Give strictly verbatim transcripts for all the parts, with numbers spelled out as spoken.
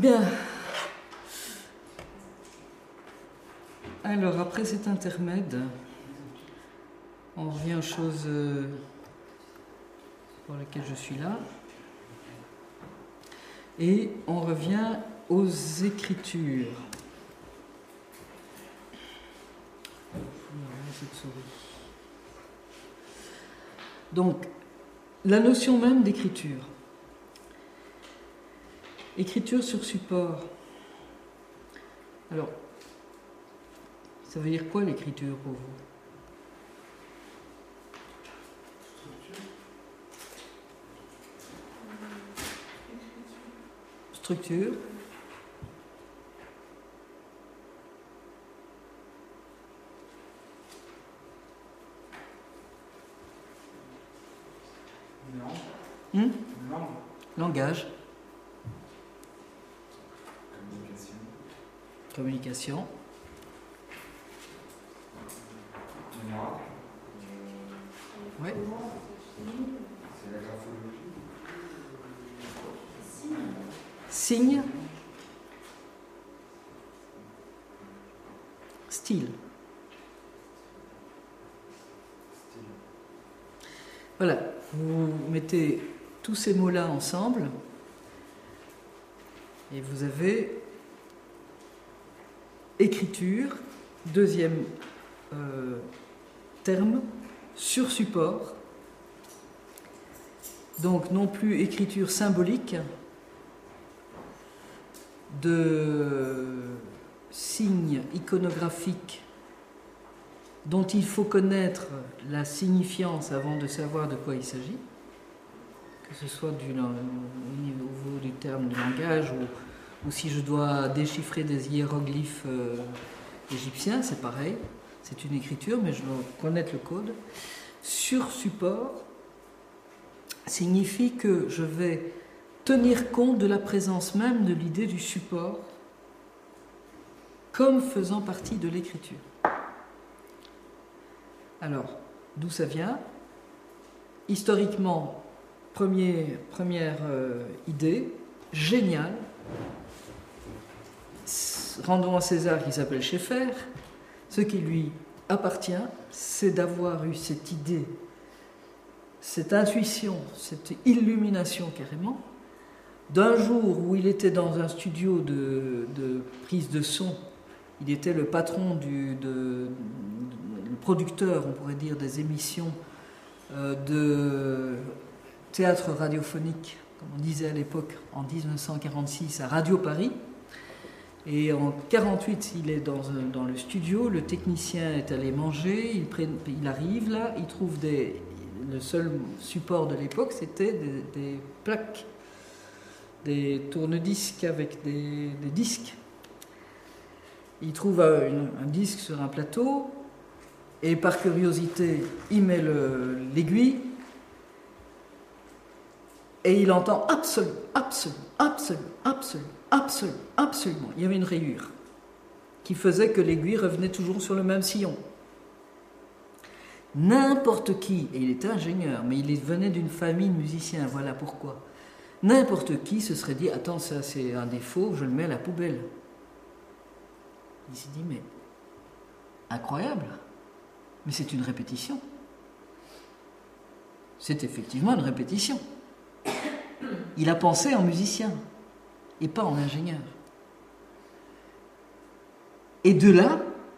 Bien. Alors, après cet intermède, on revient aux choses pour lesquelles je suis là. Et on revient aux écritures. Donc, la notion même d'écriture. Écriture sur support. Alors, ça veut dire quoi l'écriture pour vous? Structure. Hmm? Langage. Communication. Communication. Mémoire. Oui. C'est la graphologie. Signe. Style. Voilà, vous mettez tous ces mots-là ensemble et vous avez écriture, deuxième euh, terme, sur support. Donc non plus écriture symbolique de signes iconographiques dont il faut connaître la signifiance avant de savoir de quoi il s'agit, que ce soit du, au niveau du terme de langage ou, ou si je dois déchiffrer des hiéroglyphes euh, égyptiens, c'est pareil, c'est une écriture, mais je dois connaître le code. Sur support signifie que je vais tenir compte de la présence même de l'idée du support comme faisant partie de l'écriture. Alors, d'où ça vient? Historiquement, premier, première euh, idée, géniale. Rendons à César qui s'appelle Schaeffer. Ce qui lui appartient, c'est d'avoir eu cette idée, cette intuition, cette illumination carrément, d'un jour où il était dans un studio de, de prise de son. Il était le patron du... De, le producteur, on pourrait dire, des émissions euh, de théâtre radiophonique, comme on disait à l'époque, en dix-neuf cent quarante-six, à Radio Paris. Et en mille neuf cent quarante-huit, il est dans, un, dans le studio, le technicien est allé manger, il, prenne, il arrive là, il trouve des... Le seul support de l'époque, c'était des, des plaques, des tourne-disques avec des, des disques. Il trouve un, un disque sur un plateau, et par curiosité, il met le, l'aiguille et il entend absolument, absolument, absolument, absolument, absolument, absolument. Il y avait une rayure qui faisait que l'aiguille revenait toujours sur le même sillon. N'importe qui, et il était ingénieur, mais il venait d'une famille de musiciens, voilà pourquoi. N'importe qui se serait dit, attends, ça c'est un défaut, je le mets à la poubelle. Il s'est dit, mais incroyable. Mais c'est une répétition. C'est effectivement une répétition. Il a pensé en musicien et pas en ingénieur. Et de là,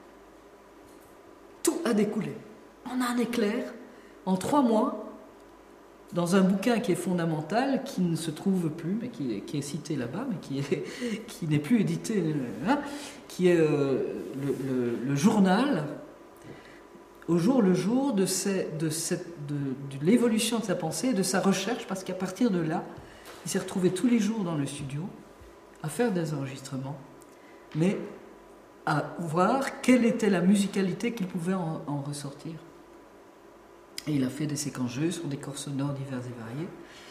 tout a découlé. On a un éclair en trois mois dans un bouquin qui est fondamental, qui ne se trouve plus, mais qui est, qui est cité là-bas, mais qui, est, qui n'est plus édité, hein, qui est euh, le, le, le journal au jour le jour de, ces, de, cette, de, de l'évolution de sa pensée et de sa recherche, parce qu'à partir de là, il s'est retrouvé tous les jours dans le studio à faire des enregistrements, mais à voir quelle était la musicalité qu'il pouvait en, en ressortir. Et il a fait des séquences jeux sur des corps sonores divers et variés.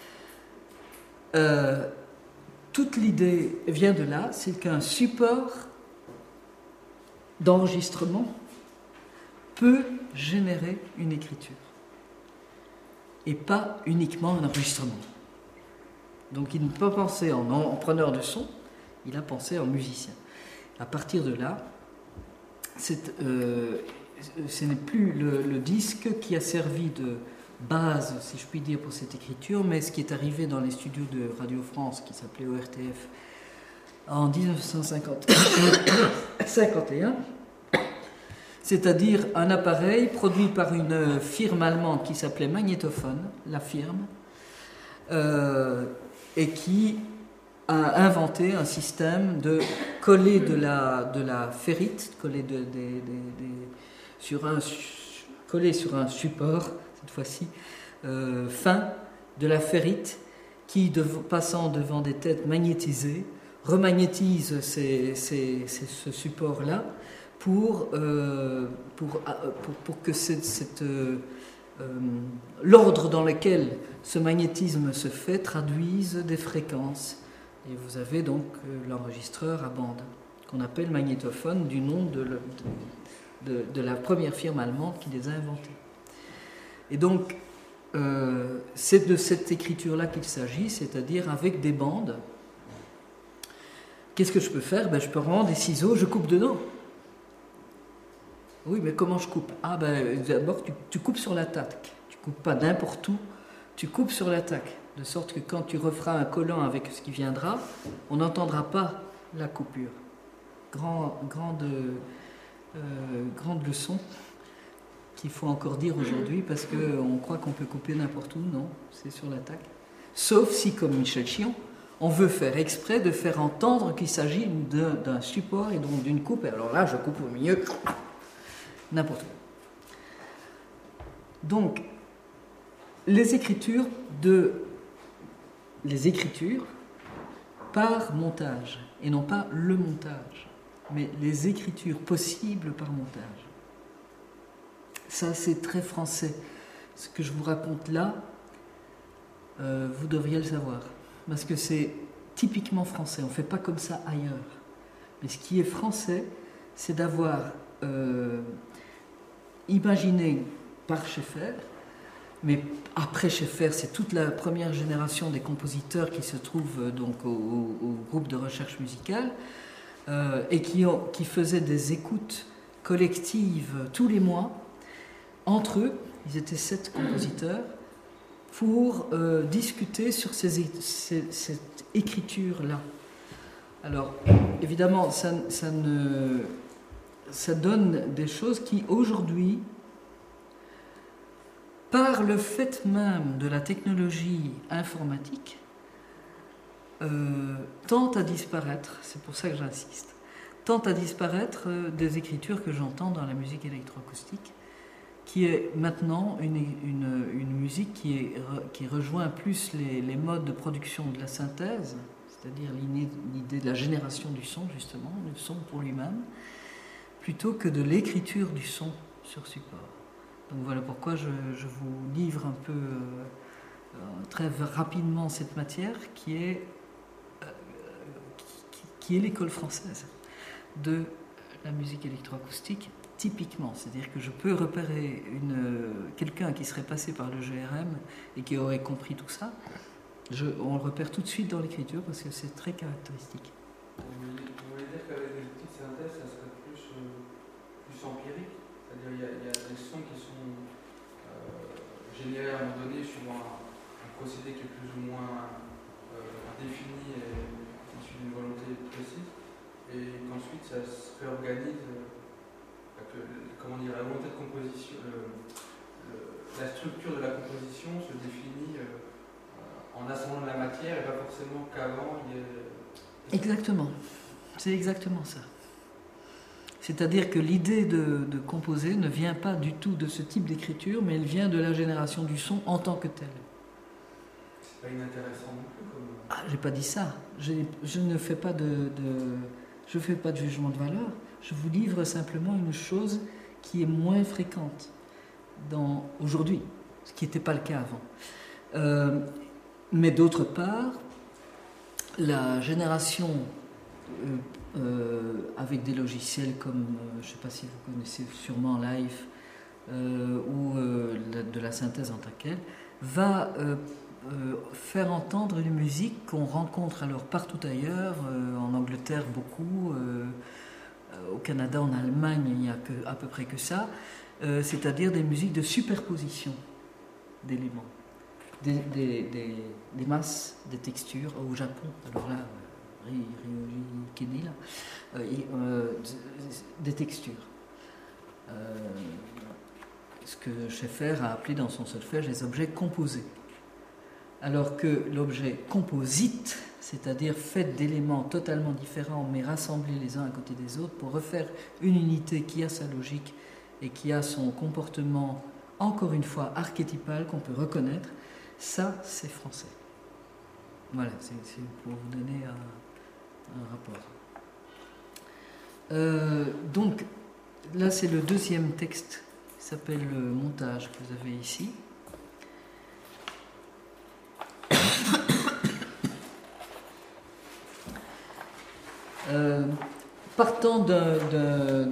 Euh, toute l'idée vient de là, c'est qu'un support d'enregistrement peut générer une écriture et pas uniquement un enregistrement. Donc il ne peut pas penser en, en preneur de son, Il a pensé en musicien. À partir de là, euh, ce n'est plus le, le disque qui a servi de base, si je puis dire, pour cette écriture, mais ce qui est arrivé dans les studios de Radio France, qui s'appelait O R T F, en dix-neuf cent cinquante et un, c'est-à-dire un appareil produit par une firme allemande qui s'appelait Magnétophone, la firme, euh, et qui a inventé un système de coller de la, de la ferrite, coller, de, de, de, de, sur un, coller sur un support, cette fois-ci, euh, fin, de la ferrite, qui, de, passant devant des têtes magnétisées, remagnétise ces, ces, ces, ce support-là pour, euh, pour, pour, pour que cette, cette, euh, l'ordre dans lequel ce magnétisme se fait traduise des fréquences. Et vous avez donc l'enregistreur à bande, qu'on appelle magnétophone, du nom de, le, de, de, de la première firme allemande qui les a inventés. Et donc, euh, c'est de cette écriture-là qu'il s'agit, c'est-à-dire avec des bandes. Qu'est-ce que je peux faire? Ben, je peux prendre des ciseaux, je coupe dedans. Oui, mais comment je coupe? Ah, ben, d'abord, tu, tu coupes sur l'attaque. Tu coupes pas n'importe où, tu coupes sur l'attaque. De sorte que quand tu referas un collant avec ce qui viendra, on n'entendra pas la coupure. Grand, grande, euh, grande leçon qu'il faut encore dire aujourd'hui, parce qu'on croit qu'on peut couper n'importe où. Non, c'est sur l'attaque. Sauf si, comme Michel Chion, on veut faire exprès de faire entendre qu'il s'agit d'un, d'un support et donc d'une coupe. Et alors là, je coupe au milieu, n'importe où. Donc, les écritures de... les écritures par montage, et non pas le montage, mais les écritures possibles par montage. Ça, c'est très français. Ce que je vous raconte là, euh, vous devriez le savoir. Parce que c'est typiquement français, on ne fait pas comme ça ailleurs. Mais ce qui est français, c'est d'avoir euh, imaginé par Schaeffer, mais après Schaeffer, c'est toute la première génération des compositeurs qui se trouvent donc au, au, au groupe de recherche musicale euh, et qui, ont, qui faisaient des écoutes collectives tous les mois entre eux. Ils étaient sept compositeurs pour euh, discuter sur ces, ces, cette écriture-là. Alors, évidemment, ça, ça, ne, ça donne des choses qui, aujourd'hui, par le fait même de la technologie informatique, euh, tente à disparaître, c'est pour ça que j'insiste, tente à disparaître euh, des écritures que j'entends dans la musique électroacoustique, qui est maintenant une, une, une musique qui, est, qui rejoint plus les, les modes de production de la synthèse, c'est-à-dire l'idée de la génération du son, justement, le son pour lui-même, plutôt que de l'écriture du son sur support. Donc voilà pourquoi je, je vous livre un peu, euh, très rapidement cette matière qui est, euh, qui, qui est l'école française de la musique électroacoustique. Typiquement, c'est-à-dire que je peux repérer une, quelqu'un qui serait passé par le G R M et qui aurait compris tout ça, je, on le repère tout de suite dans l'écriture parce que c'est très caractéristique. Vous voulez dire qu'avec des outils de synthèse, ça serait plus, euh, plus empirique? C'est-à-dire qu'il y, y a des sons qui sont euh, générés à un moment donné sur un, un procédé qui est plus ou moins euh, défini et issu d'une volonté précise, et qu'ensuite ça se réorganise. Euh, Que, comment dire, la volonté de composition, le, le, la structure de la composition se définit euh, en assemblant de la matière et pas forcément qu'avant il y ait... Exactement, c'est exactement ça. C'est-à-dire que l'idée de, de composer ne vient pas du tout de ce type d'écriture, mais elle vient de la génération du son en tant que telle. C'est pas inintéressant non plus comme... Ah, j'ai pas dit ça. Je, je ne fais pas de, de, je fais pas de jugement de valeur. Je vous livre simplement une chose qui est moins fréquente dans, aujourd'hui, ce qui n'était pas le cas avant. Euh, mais d'autre part, la génération euh, euh, avec des logiciels comme, euh, je ne sais pas si vous connaissez sûrement Live euh, ou euh, la, de la synthèse en tant que telle, va euh, euh, faire entendre une musique qu'on rencontre alors partout ailleurs, euh, en Angleterre beaucoup, euh, au Canada, en Allemagne, il n'y a que, à peu près que ça, euh, c'est-à-dire des musiques de superposition d'éléments, des, des, des, des masses, des textures. Au Japon, alors là, Ryoji Keni, là, euh, euh, des textures. Euh, ce que Schaeffer a appelé dans son solfège les objets composés. Alors que l'objet composite, c'est-à-dire fait d'éléments totalement différents mais rassemblés les uns à côté des autres pour refaire une unité qui a sa logique et qui a son comportement, encore une fois, archétypal qu'on peut reconnaître, ça c'est français. Voilà, c'est, c'est pour vous donner un, un rapport. Euh, donc, là c'est le deuxième texte qui s'appelle le montage que vous avez ici. Euh, partant d'un, d'un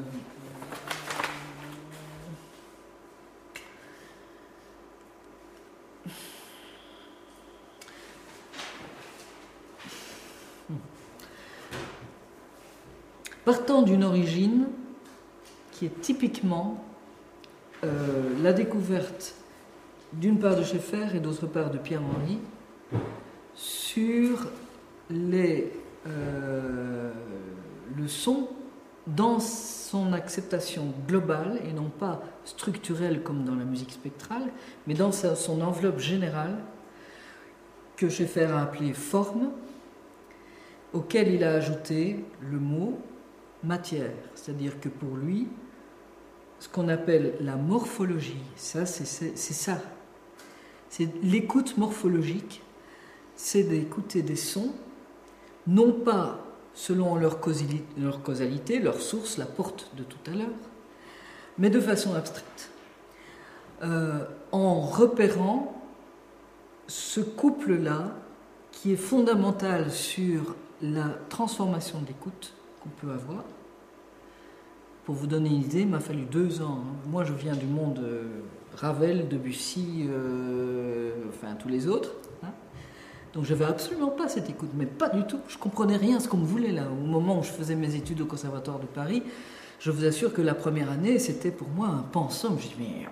partant d'une origine qui est typiquement euh, la découverte d'une part de Schaeffer et d'autre part de Pierre-Henry sur les, euh, le son dans son acceptation globale et non pas structurelle comme dans la musique spectrale, mais dans sa, son enveloppe générale que Schaeffer a appelée forme, auquel il a ajouté le mot matière, c'est-à-dire que pour lui, ce qu'on appelle la morphologie, ça c'est, c'est, c'est ça, c'est l'écoute morphologique, c'est d'écouter des sons, non pas selon leur causalité, leur causalité, leur source, la porte de tout à l'heure, mais de façon abstraite, euh, en repérant ce couple-là qui est fondamental sur la transformation de l'écoute qu'on peut avoir. Pour vous donner une idée, il m'a fallu deux ans. Moi, je viens du monde euh, Ravel, Debussy, euh, enfin tous les autres. Hein. Donc, je n'avais absolument pas cette écoute, mais pas du tout. Je ne comprenais rien à ce qu'on me voulait là. Au moment où je faisais mes études au Conservatoire de Paris, je vous assure que la première année, c'était pour moi un pensum. Je dis, mais...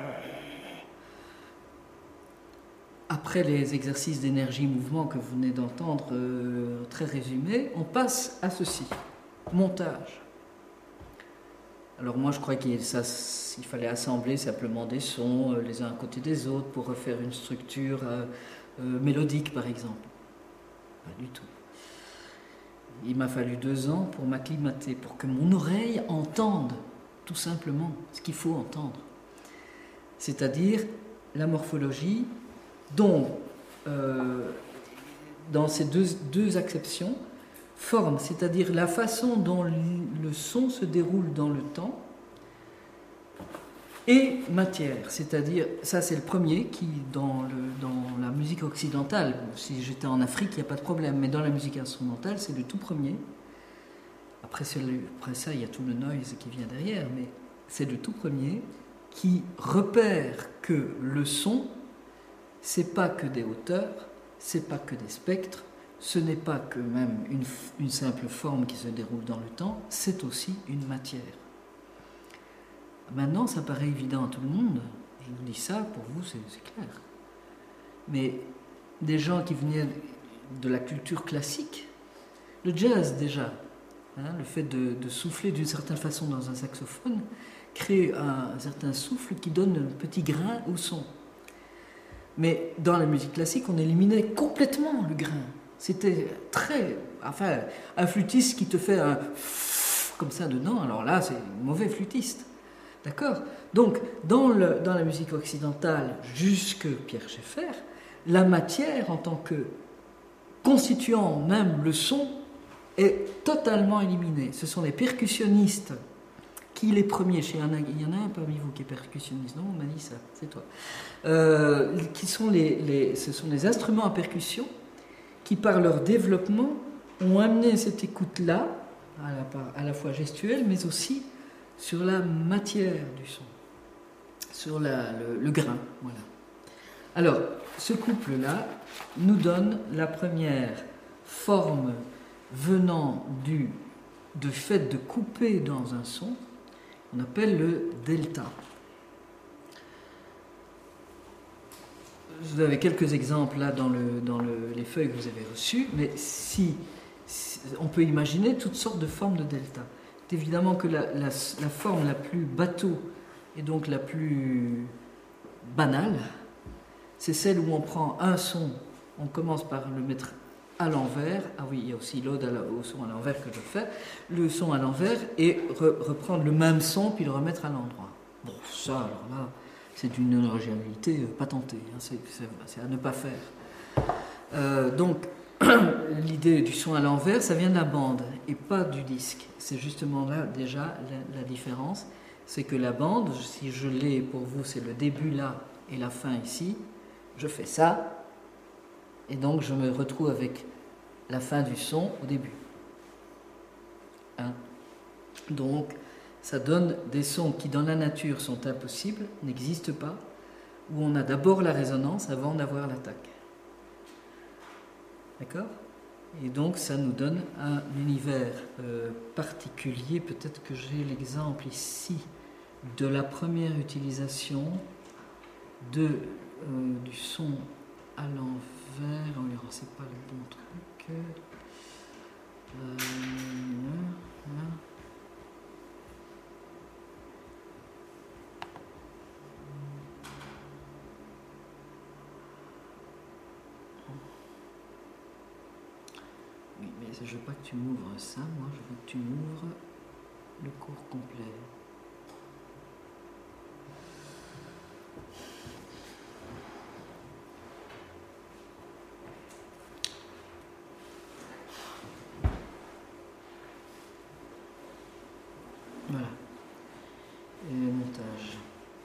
Après les exercices d'énergie-mouvement que vous venez d'entendre, euh, très résumés, on passe à ceci, montage. Alors moi je crois qu'il ça, il fallait assembler simplement des sons euh, les uns à côté des autres pour refaire une structure euh, euh, mélodique par exemple. Pas du tout. Il m'a fallu deux ans pour m'acclimater, pour que mon oreille entende tout simplement ce qu'il faut entendre. C'est-à-dire la morphologie dont, euh, dans ces deux, deux acceptions, forme, c'est-à-dire la façon dont le son se déroule dans le temps, et matière, c'est-à-dire, ça c'est le premier qui, dans, le, dans la musique occidentale, si j'étais en Afrique, il n'y a pas de problème, mais dans la musique instrumentale, c'est le tout premier. Après, après ça, il y a tout le noise qui vient derrière, mais c'est le tout premier qui repère que le son, c'est pas que des hauteurs, c'est pas que des spectres, ce n'est pas que même une, une simple forme qui se déroule dans le temps, c'est aussi une matière. Maintenant, ça paraît évident à tout le monde. Je vous dis ça, pour vous, c'est, c'est clair. Mais des gens qui venaient de la culture classique, le jazz déjà, hein, le fait de, de souffler d'une certaine façon dans un saxophone, crée un, un certain souffle qui donne un petit grain au son. Mais dans la musique classique, on éliminait complètement le grain. C'était très... Enfin, un flûtiste qui te fait un... comme ça dedans, alors là, c'est un mauvais flûtiste. D'accord ? Donc, dans, le, dans la musique occidentale, jusque Pierre Schaeffer, la matière, en tant que constituant même le son, est totalement éliminée. Ce sont les percussionnistes qui, les premiers, chez un, il y en a un parmi vous qui est percussionniste, non ? On m'a dit ça, c'est toi. Euh, qui sont les, les, ce sont les instruments à percussion qui, par leur développement, ont amené cette écoute-là, à la, à la fois gestuelle, mais aussi sur la matière du son, sur la, le, le grain. Voilà. Alors, ce couple-là nous donne la première forme venant du, du fait de couper dans un son, on appelle le delta. Vous avez quelques exemples là dans, le, dans le, les feuilles que vous avez reçues, mais si, si on peut imaginer toutes sortes de formes de delta. C'est évidemment que la, la, la forme la plus bateau et donc la plus banale, c'est celle où on prend un son, on commence par le mettre à l'envers. Ah oui, il y a aussi l'ode au son à l'envers que je fais. Le son à l'envers et re, reprendre le même son puis le remettre à l'endroit. Bon, ça, alors là, c'est d'une originalité patentée. Hein, c'est, c'est, c'est à ne pas faire. Euh, donc, l'idée du son à l'envers, ça vient de la bande et pas du disque. C'est justement là déjà la, la différence. C'est que la bande, si je l'ai pour vous, c'est le début là et la fin ici. Je fais ça, et donc je me retrouve avec la fin du son au début. Hein? Donc, ça donne des sons qui dans la nature sont impossibles, n'existent pas, où on a d'abord la résonance avant d'avoir l'attaque. D'accord? Et donc ça nous donne un univers euh, particulier. Peut-être que j'ai l'exemple ici de la première utilisation de, euh, du son à l'envers. Oh, c'est pas le bon truc. Euh, là, là. Oui, mais je veux pas que tu m'ouvres ça, moi je veux que tu m'ouvres le cours complet. Voilà. Et le montage.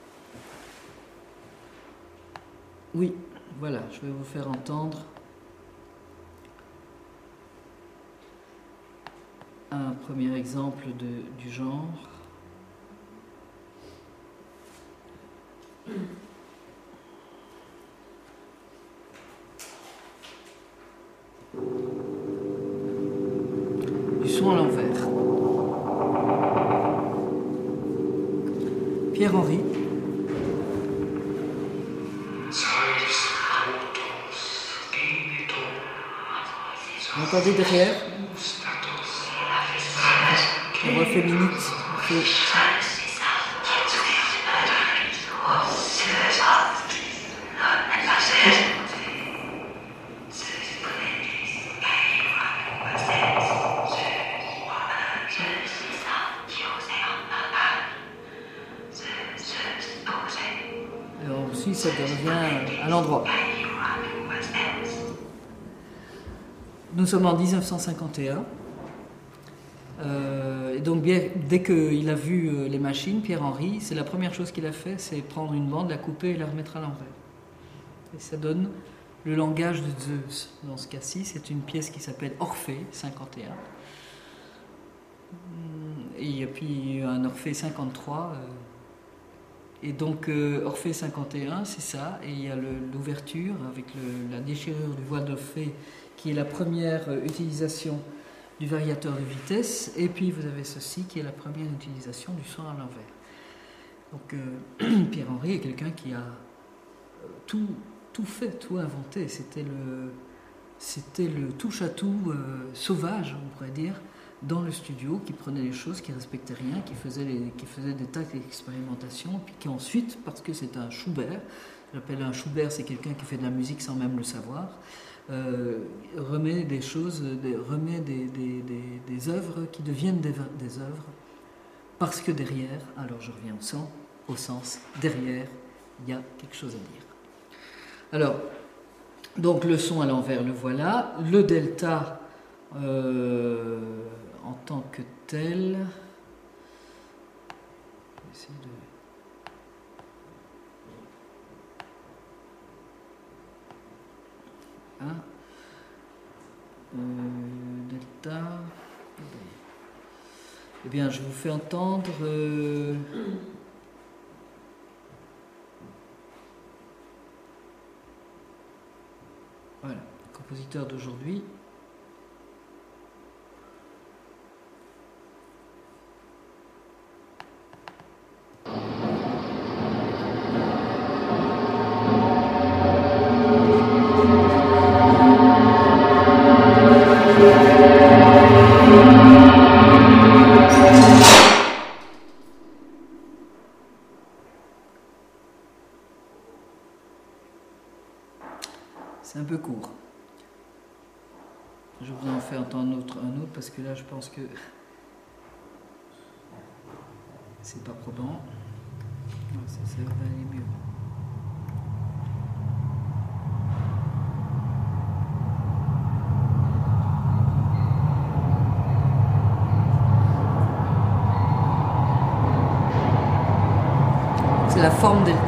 Oui, voilà, je vais vous faire entendre un premier exemple de, du genre. Du son à l'envers. Pierre-Henri. Vous entendez derrière? La voix féminine. Alors aussi, ça revient à l'endroit. Nous sommes en dix-neuf cent cinquante et un. Euh, et donc, bien, dès qu'il a vu euh, les machines, Pierre-Henri, c'est la première chose qu'il a fait, c'est prendre une bande, la couper et la remettre à l'envers. Et ça donne le langage de Zeus. Dans ce cas-ci, c'est une pièce qui s'appelle Orphée cinquante et un. Et puis un Orphée cinquante-trois. Euh, et donc, euh, Orphée cinquante et un, c'est ça. Et il y a le, l'ouverture avec le, la déchirure du voile d'Orphée, qui est la première euh, utilisation du variateur de vitesse, et puis vous avez ceci qui est la première utilisation du son à l'envers. Donc euh, Pierre-Henri est quelqu'un qui a euh, tout, tout fait, tout inventé. C'était le, c'était le touche-à-tout euh, sauvage, on pourrait dire, dans le studio, qui prenait les choses, qui respectait rien, qui faisait, les, qui faisait des tas d'expérimentations, puis qui ensuite, parce que c'est un Schubert, j'appelle un Schubert, c'est quelqu'un qui fait de la musique sans même le savoir, Euh, remet des choses, des, remet des, des, des, des œuvres qui deviennent des, des œuvres parce que derrière, alors je reviens au sens, au sens, derrière, il y a quelque chose à dire. Alors, donc le son à l'envers, le voilà. Le delta euh, en tant que tel, je vais essayer de... Hein? Euh, delta. Eh bien, je vous fais entendre. Euh, Voilà, compositeur d'aujourd'hui. C'est un peu court. Je vous en fais entendre un autre, un autre parce que là je pense que c'est pas probant. Non, ça, ça va aller mieux. C'est la forme delta.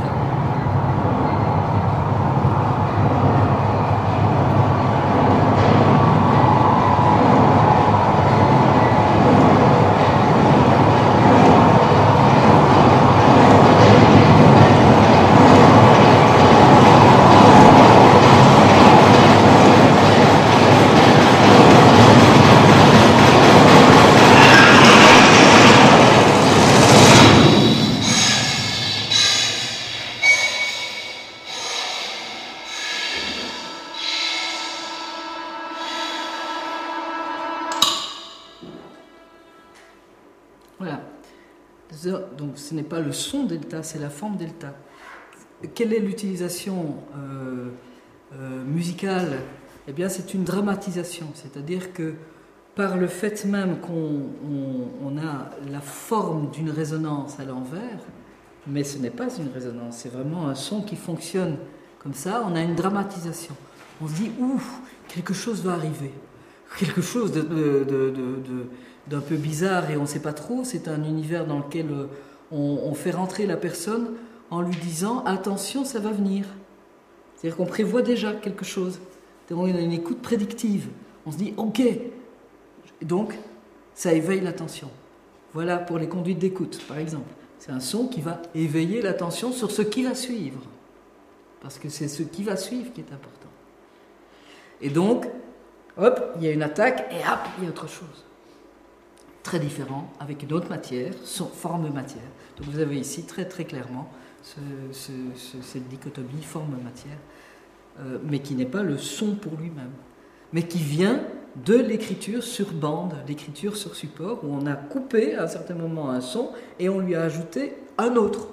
Voilà. Donc ce n'est pas le son delta, c'est la forme delta. Quelle est l'utilisation euh, euh, musicale? Eh bien, c'est une dramatisation, c'est-à-dire que par le fait même qu'on on, on a la forme d'une résonance à l'envers, mais ce n'est pas une résonance, c'est vraiment un son qui fonctionne comme ça, on a une dramatisation. On se dit, ouf, quelque chose va arriver, quelque chose de, de, de, de, d'un peu bizarre et on ne sait pas trop, c'est un univers dans lequel on, on fait rentrer la personne en lui disant, attention, ça va venir. C'est-à-dire qu'on prévoit déjà quelque chose. On a une écoute prédictive. On se dit, ok. Donc, ça éveille l'attention. Voilà pour les conduites d'écoute, par exemple. C'est un son qui va éveiller l'attention sur ce qui va suivre. Parce que c'est ce qui va suivre qui est important. Et donc, hop, il y a une attaque et hop, il y a autre chose. Très différent, avec une autre matière, son, forme matière. Donc vous avez ici très très clairement ce, ce, ce, cette dichotomie forme-matière. Euh, mais qui n'est pas le son pour lui-même, mais qui vient de l'écriture sur bande, l'écriture sur support, où on a coupé à un certain moment un son et on lui a ajouté un autre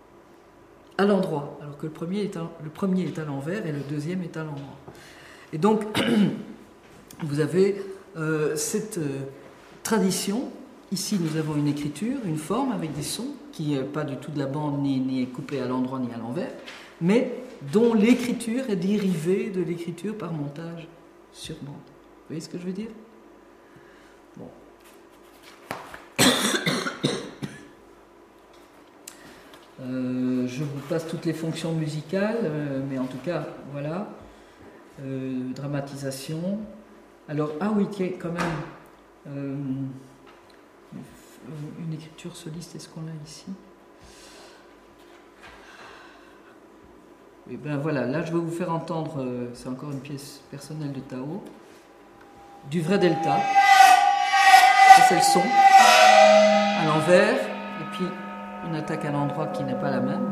à l'endroit, alors que le premier est à, le premier est à l'envers et le deuxième est à l'endroit. Et donc, vous avez euh, cette euh, tradition. Ici, nous avons une écriture, une forme avec des sons, qui n'est pas du tout de la bande, ni, ni coupée à l'endroit, ni à l'envers, mais dont l'écriture est dérivée de l'écriture par montage sur bande. Vous voyez ce que je veux dire? Bon. Euh, je vous passe toutes les fonctions musicales, euh, mais en tout cas, voilà. Euh, dramatisation. Alors, ah oui, quand même, euh, une écriture soliste, est-ce qu'on l'a ici? Et ben voilà, là je vais vous faire entendre, euh, c'est encore une pièce personnelle de Tao, du vrai delta. Ça c'est le son, à l'envers, et puis une attaque à l'endroit qui n'est pas la même.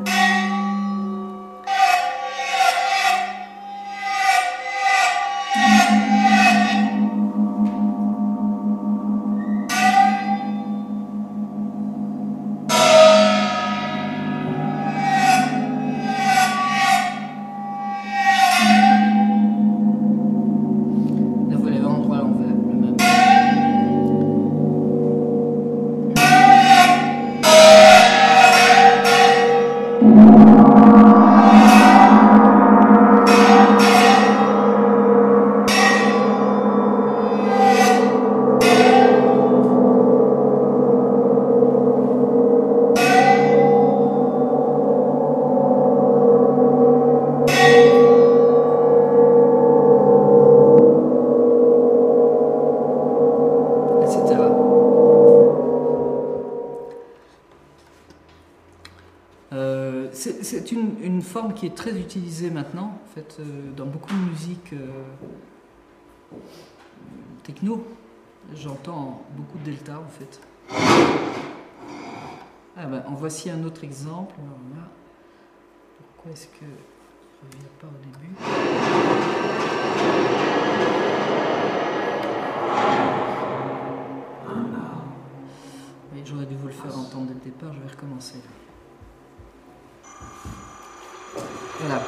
forme qui est très utilisée maintenant, en fait, euh, dans beaucoup de musique euh, techno. J'entends beaucoup de delta, en fait. Ah ben, en voici un autre exemple. Alors là, pourquoi est-ce que je ne reviens pas au début? Oui, j'aurais dû vous le faire entendre dès le départ, je vais recommencer. Voilà.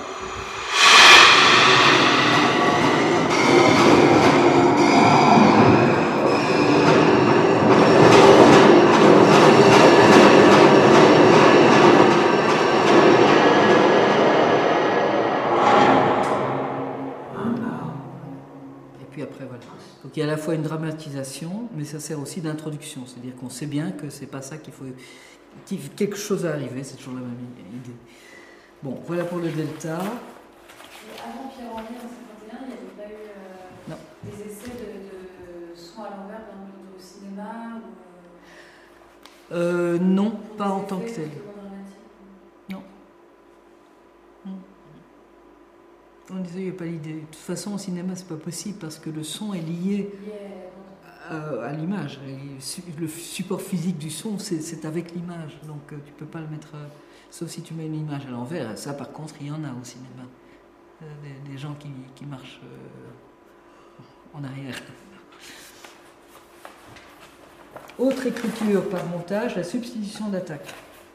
Après, voilà. Donc il y a à la fois une dramatisation, mais ça sert aussi d'introduction. C'est-à-dire qu'on sait bien que c'est pas ça qu'il faut. Qu'il, quelque chose va arriver, c'est toujours la même idée. Bon, voilà pour le delta. Et avant Pierre-Henri en cinquante et un, il n'y avait pas eu euh, des essais de, de son à l'envers dans le, au cinéma ou, euh, Non, pas en tant que tel. Non. non. On disait, il n'y a pas l'idée. De toute façon, au cinéma, c'est pas possible parce que le son est lié à, à l'image. Le support physique du son, c'est, c'est avec l'image. Donc, tu ne peux pas le mettre, sauf si tu mets une image à l'envers. Ça, par contre, il y en a au cinéma. Des, des gens qui, qui marchent en arrière. Autre écriture par montage, la substitution d'attaque.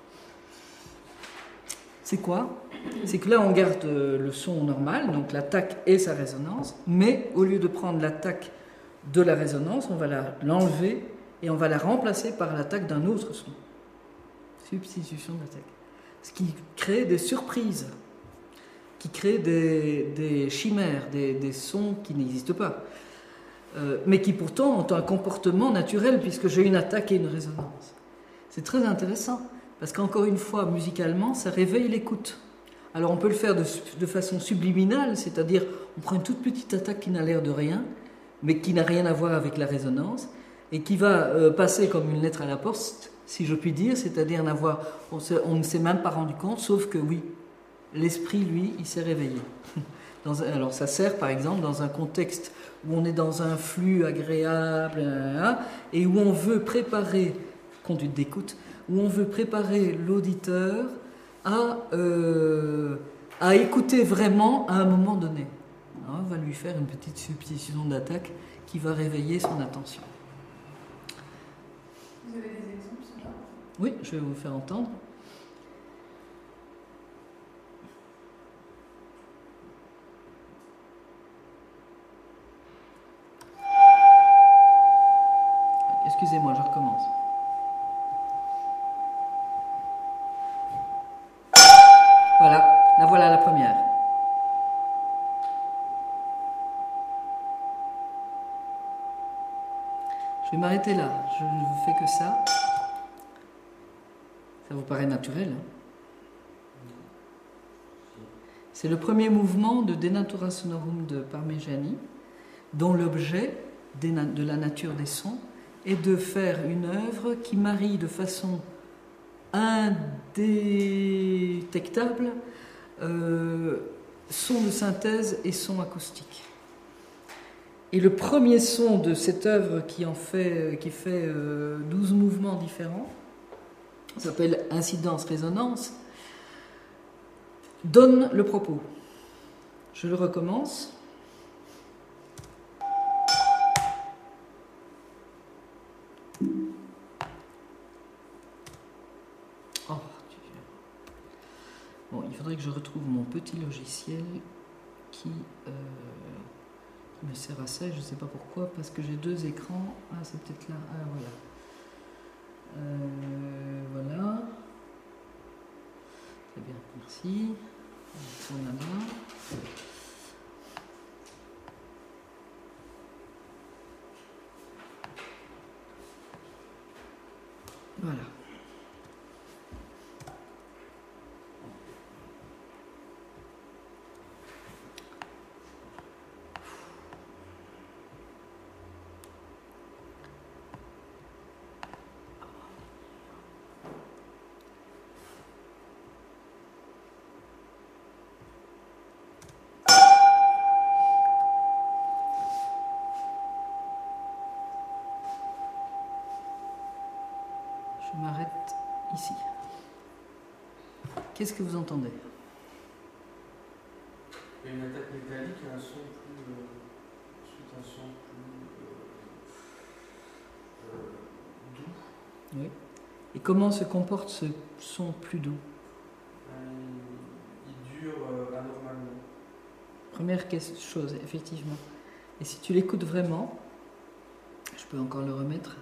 C'est quoi? C'est que là, on garde le son normal, donc l'attaque et sa résonance, mais au lieu de prendre l'attaque de la résonance, on va la, l'enlever et on va la remplacer par l'attaque d'un autre son. Substitution d'attaque. Ce qui crée des surprises, qui crée des, des chimères, des, des sons qui n'existent pas, euh, mais qui pourtant ont un comportement naturel puisque j'ai une attaque et une résonance. C'est très intéressant, parce qu'encore une fois, musicalement, ça réveille l'écoute. Alors on peut le faire de, de façon subliminale, c'est-à-dire on prend une toute petite attaque qui n'a l'air de rien, mais qui n'a rien à voir avec la résonance, et qui va euh, passer comme une lettre à la poste, si je puis dire, c'est-à-dire n'avoir, on, se, on ne s'est même pas rendu compte, sauf que oui, l'esprit, lui, il s'est réveillé. Dans un, alors ça sert par exemple dans un contexte où on est dans un flux agréable, et où on veut préparer, conduite d'écoute, où on veut préparer l'auditeur à, euh, à écouter vraiment à un moment donné. Alors, on va lui faire une petite substitution d'attaque qui va réveiller son attention. Vous avez des exemples, ça? Oui, je vais vous faire entendre. Excusez-moi, je recommence. Voilà, la voilà la première. Je vais m'arrêter là, je ne fais que ça. Ça vous paraît naturel, hein? C'est le premier mouvement de De Natura Sonorum de Parmigiani, dont l'objet de la nature des sons est de faire une œuvre qui marie de façon indétectable euh, son de synthèse et son acoustique. Et le premier son de cette œuvre qui en fait, qui fait euh, douze mouvements différents, s'appelle Incidence-Résonance, donne le propos. Je le recommence. Oh, bon, il faudrait que je retrouve mon petit logiciel qui, euh, qui me sert à ça. Je ne sais pas pourquoi, parce que j'ai deux écrans. Ah, c'est peut-être là. Ah, voilà. Euh, voilà. Très bien, merci. On a là. Voilà. ici. Qu'est-ce que vous entendez? Il y a une attaque métallique et un son plus... Euh, ensuite un son plus... Euh, euh, doux. Oui. Et comment se comporte ce son plus doux? Il, il dure euh, anormalement. Première chose, effectivement. Et si tu l'écoutes vraiment, je peux encore le remettre.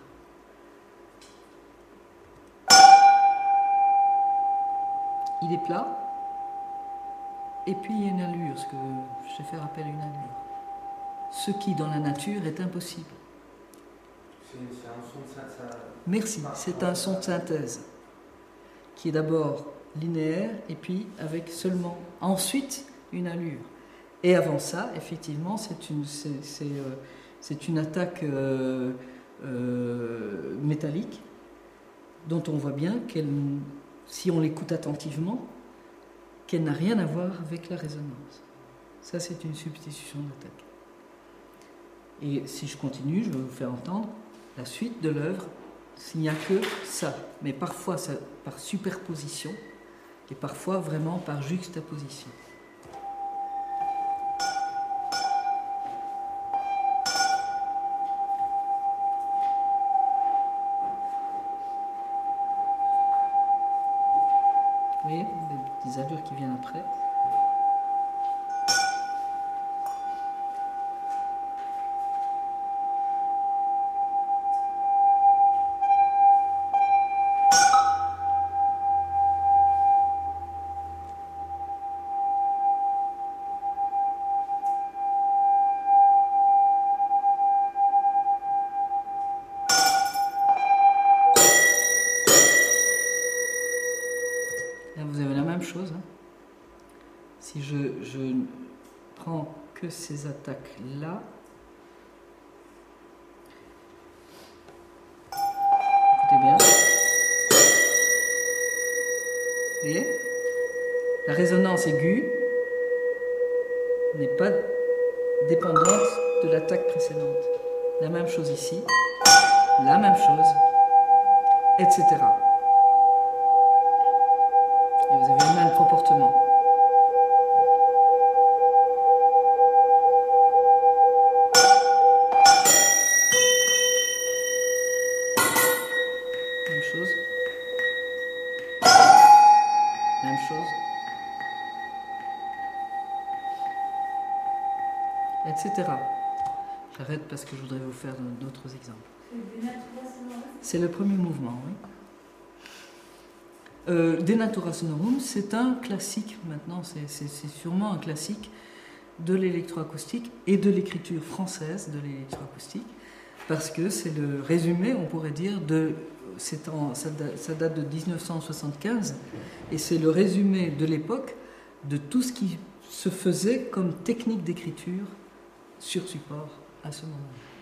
Il est plat, et puis il y a une allure, ce que je vais faire appel à une allure. Ce qui, dans la nature, est impossible. C'est un son de synthèse. Merci, c'est un son de synthèse, qui est d'abord linéaire, et puis avec seulement, ensuite, une allure. Et avant ça, effectivement, c'est une, c'est, c'est, euh, c'est une attaque euh, euh, métallique, dont on voit bien qu'elle, si on l'écoute attentivement, qu'elle n'a rien à voir avec la résonance. Ça, c'est une substitution d'attaque. Et si je continue, je vais vous faire entendre la suite de l'œuvre, s'il n'y a que ça. Mais parfois ça, par superposition, et parfois vraiment par juxtaposition. Vous voyez, les petites allures qui viennent après. Chose, hein. Si je, je ne prends que ces attaques là, écoutez bien, vous voyez, la résonance aiguë n'est pas dépendante de l'attaque précédente. La même chose ici, la même chose, et cetera. Et vous avez le même comportement. Même chose. Même chose. Etc. J'arrête parce que je voudrais vous faire d'autres exemples. C'est le premier mouvement, oui. Euh, De Natura Sonorum, c'est un classique maintenant, c'est, c'est, c'est sûrement un classique de l'électroacoustique et de l'écriture française de l'électroacoustique, parce que c'est le résumé, on pourrait dire, de, c'est en, ça, date, ça date de dix-neuf cent soixante-quinze, et c'est le résumé de l'époque de tout ce qui se faisait comme technique d'écriture sur support à ce moment.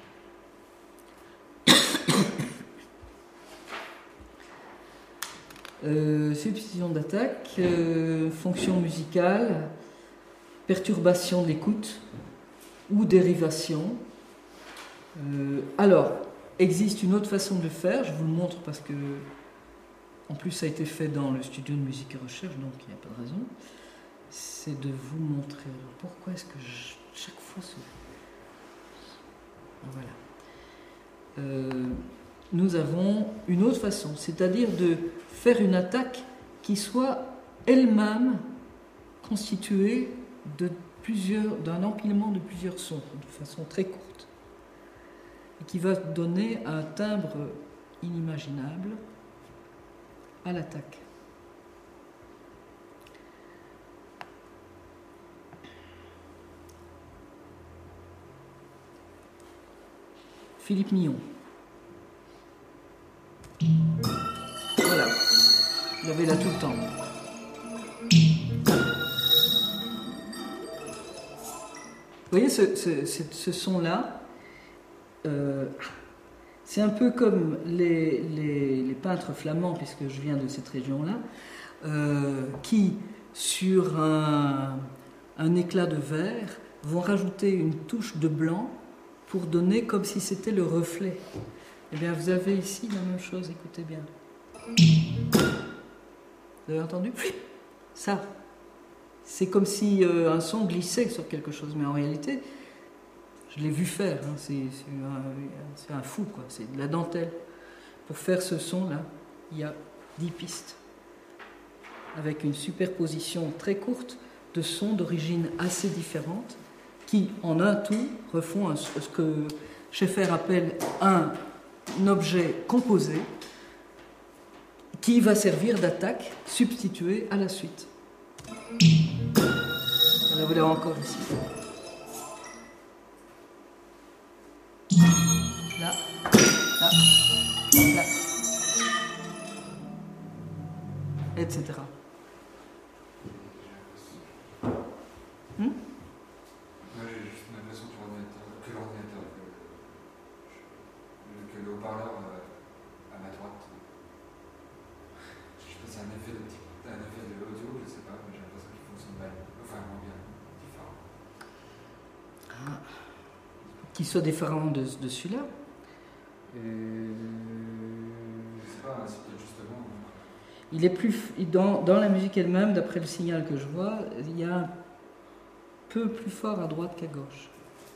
Euh, substitution d'attaque, euh, fonction musicale, perturbation de l'écoute ou dérivation. Euh, alors, existe une autre façon de le faire, je vous le montre parce que, en plus, ça a été fait dans le studio de musique et recherche, donc il n'y a pas de raison. C'est de vous montrer. Alors, pourquoi est-ce que je, chaque fois ce. Voilà. Euh, nous avons une autre façon, c'est-à-dire de faire une attaque qui soit elle-même constituée de plusieurs, d'un empilement de plusieurs sons, de façon très courte, et qui va donner un timbre inimaginable à l'attaque. Philippe Millon. Voilà, vous l'avez là tout le temps. Vous voyez ce, ce, ce, ce son-là, euh, c'est un peu comme les, les, les peintres flamands, puisque je viens de cette région-là, euh, qui, sur un, un éclat de verre, vont rajouter une touche de blanc pour donner comme si c'était le reflet. Eh bien, vous avez ici la même chose, écoutez bien. Vous avez entendu? Ça. C'est comme si euh, un son glissait sur quelque chose, mais en réalité, je l'ai vu faire. Hein, c'est un, un fou, quoi. C'est de la dentelle. Pour faire ce son-là, il y a dix pistes, avec une superposition très courte de sons d'origine assez différente, qui, en un tout, refont un, ce que Schaeffer appelle un, un objet composé, qui va servir d'attaque substituée à la suite. Voilà, vous l'avez encore ici. Là, là, là, et cetera. Hmm? Moi j'ai juste l'impression que l'ordinateur, que l'ordinateur, que, que le haut-parleur euh, à ma droite, je sais pas, c'est un effet de un effet de audio, je sais pas, mais j'ai l'impression qu'il fonctionne mal, enfin moins bien, différent. Ah. Qu'il soit différent de, de celui-là. Euh... Je sais pas, c'est peut-être justement. Il est plus dans, dans la musique elle-même, d'après le signal que je vois, il y a un peu plus fort à droite qu'à gauche.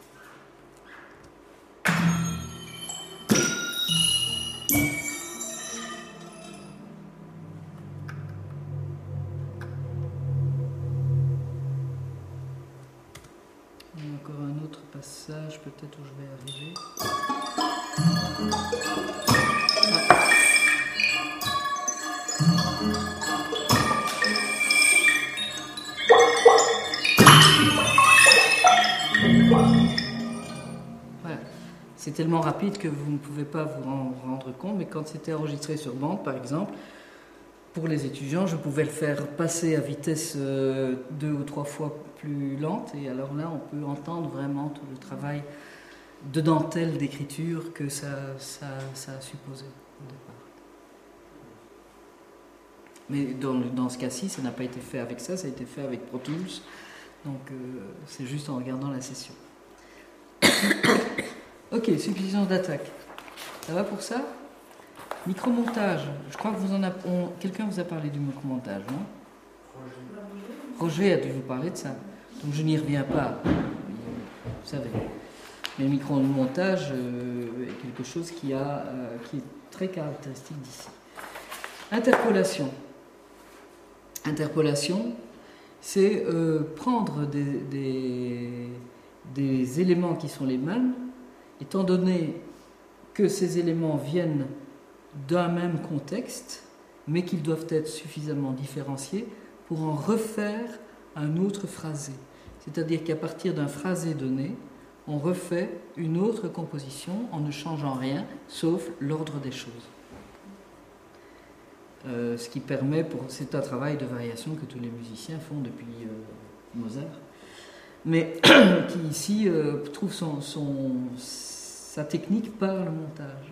Il y a encore un autre passage, peut-être où je vais arriver. Ah. Voilà. C'est tellement rapide que vous ne pouvez pas vous en rendre compte, mais quand c'était enregistré sur bande, par exemple, pour les étudiants, je pouvais le faire passer à vitesse euh, deux ou trois fois plus lente, et alors là, on peut entendre vraiment tout le travail de dentelle d'écriture que ça, ça, ça a supposé au départ. Mais dans, dans ce cas-ci, ça n'a pas été fait avec ça, ça a été fait avec Pro Tools, donc euh, c'est juste en regardant la session. Ok, suffisance d'attaque. Ça va pour ça? Micromontage. Je crois que vous en a, on, quelqu'un vous a parlé du micromontage, non? Roger. Roger a dû vous parler de ça. Donc je n'y reviens pas. Vous savez. Mais le micromontage euh, est quelque chose qui, a, euh, qui est très caractéristique d'ici. Interpolation. Interpolation, c'est euh, prendre des, des, des éléments qui sont les mêmes, étant donné que ces éléments viennent d'un même contexte, mais qu'ils doivent être suffisamment différenciés pour en refaire un autre phrasé. C'est-à-dire qu'à partir d'un phrasé donné, on refait une autre composition en ne changeant rien, sauf l'ordre des choses. Euh, ce qui permet, pour, c'est un travail de variation que tous les musiciens font depuis euh, Mozart, mais qui ici euh, trouve son, son, sa technique par le montage.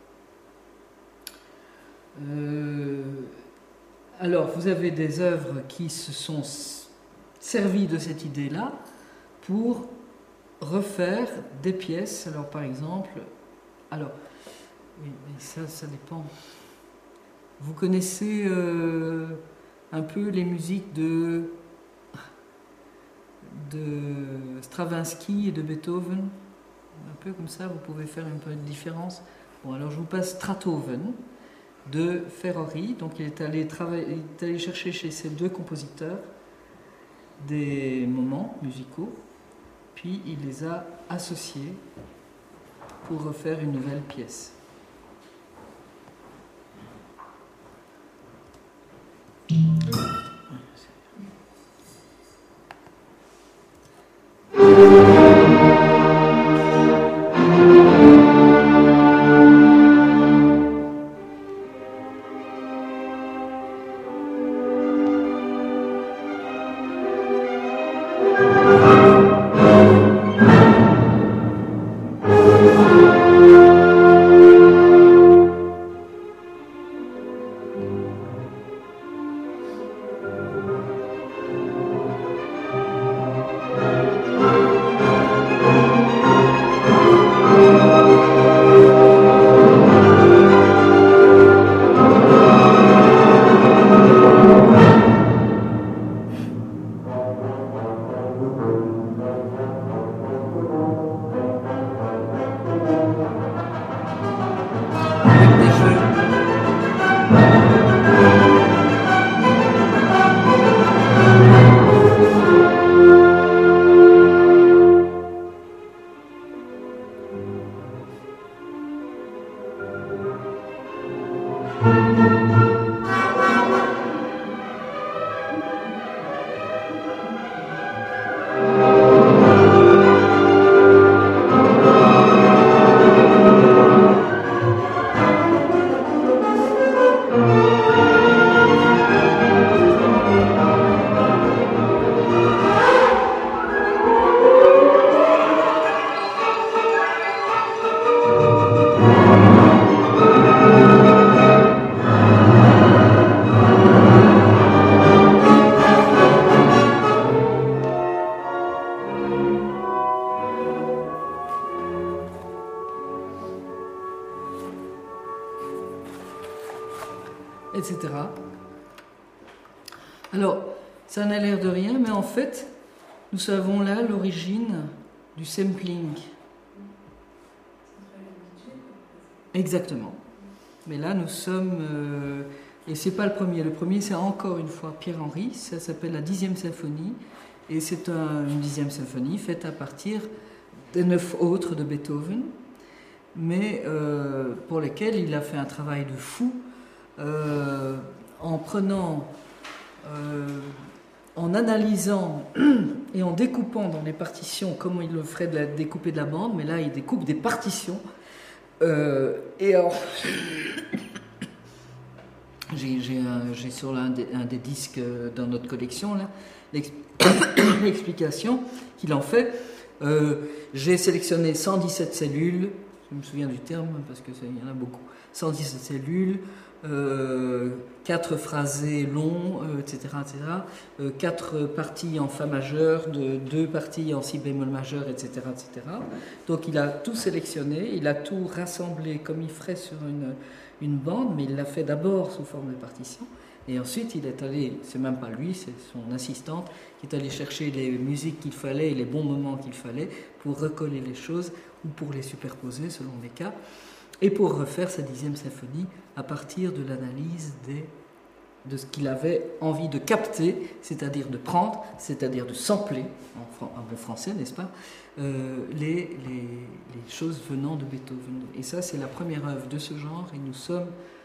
Euh, alors, vous avez des œuvres qui se sont servies de cette idée-là pour refaire des pièces. Alors, par exemple, alors, oui, mais ça, ça dépend. Vous connaissez euh, un peu les musiques de, de Stravinsky et de Beethoven, un peu comme ça, vous pouvez faire un peu de différence. Bon, alors je vous passe Stratoven de Ferrari. Donc il est allé, travailler, il est allé chercher chez ces deux compositeurs des moments musicaux, puis il les a associés pour refaire une nouvelle pièce. cetera. Alors, ça n'a l'air de rien, mais en fait, nous avons là l'origine du sampling. Exactement. Mais là, nous sommes... Euh, et c'est pas le premier. Le premier, c'est encore une fois Pierre-Henry. Ça s'appelle la dixième symphonie. Et c'est un, une dixième symphonie faite à partir des neuf autres de Beethoven, mais euh, pour lesquels il a fait un travail de fou euh, en prenant, euh, en analysant et en découpant dans les partitions, comme il le ferait de la, découper de la bande, mais là il découpe des partitions. Euh, et alors, j'ai, j'ai, un, j'ai sur un des, un des disques dans notre collection là, l'explication qu'il en fait. Euh, j'ai sélectionné cent dix-sept cellules, je me souviens du terme parce qu'il y en a beaucoup, cent dix-sept cellules, euh, quatre phrasés longs, euh, et cetera, et cetera, euh, quatre parties en fa majeur, de, deux parties en si bémol majeur, et cetera, et cetera. Donc il a tout sélectionné, il a tout rassemblé comme il ferait sur une, une bande, mais il l'a fait d'abord sous forme de partition. Et ensuite, il est allé, c'est même pas lui, c'est son assistante, qui est allé chercher les musiques qu'il fallait et les bons moments qu'il fallait pour recoller les choses ou pour les superposer selon les cas, et pour refaire sa dixième symphonie à partir de l'analyse des, de ce qu'il avait envie de capter, c'est-à-dire de prendre, c'est-à-dire de sampler, en, en bon français, n'est-ce pas, euh, les, les, les choses venant de Beethoven. Et ça, c'est la première œuvre de ce genre, et nous sommes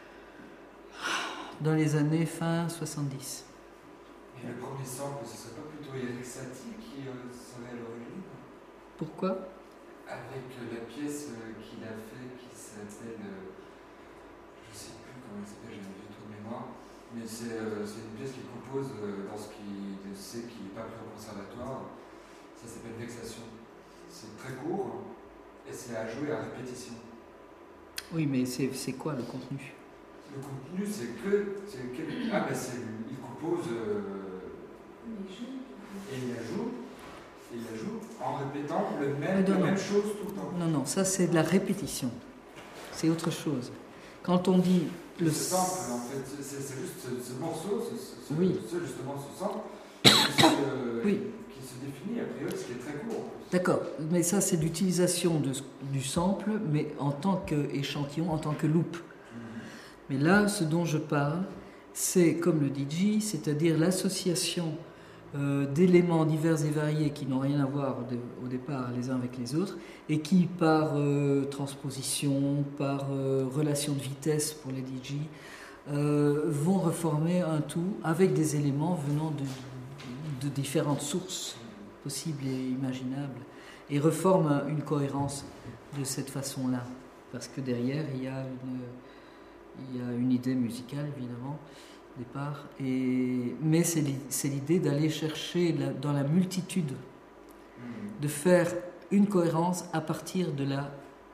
dans les années fin soixante-dix. Et le premier sample, ce serait pas plutôt Erik Satie qui euh, serait à l'origine? Pourquoi? Avec euh, la pièce euh, qu'il a fait qui s'appelle, euh, je ne sais plus comment elle s'appelle, j'ai un vieux trou de mémoire, mais c'est, euh, c'est une pièce qu'il compose euh, dans ce qu'il sait qu'il n'est pas pris au conservatoire. Ça s'appelle Vexation. C'est très court et c'est à jouer à répétition. Oui, mais c'est, c'est quoi le contenu? Le contenu, c'est que. C'est que ah, ben c'est, il compose. Euh, et il la joue. Il la joue en répétant le même, non, la non. même chose tout le temps. Non, non, ça c'est de la répétition. C'est autre chose. Quand on dit. Le ce sample, en fait, c'est, c'est juste ce, ce morceau, ce, ce, oui. ce, justement ce sample, qui se, oui. qui se définit a priori, ce qui est très court. D'accord, mais ça c'est l'utilisation de, du sample, mais en tant qu'échantillon, en tant que loop. Mais là, ce dont je parle, c'est comme le D J, c'est-à-dire l'association euh, d'éléments divers et variés qui n'ont rien à voir de, au départ les uns avec les autres, et qui, par euh, transposition, par euh, relation de vitesse pour les D J, euh, vont reformer un tout avec des éléments venant de, de différentes sources possibles et imaginables, et reforment une cohérence de cette façon-là, parce que derrière, il y a une... Il y a une idée musicale, évidemment, au départ, et, mais c'est, c'est l'idée d'aller chercher la, dans la multitude, de faire une cohérence à partir de, la,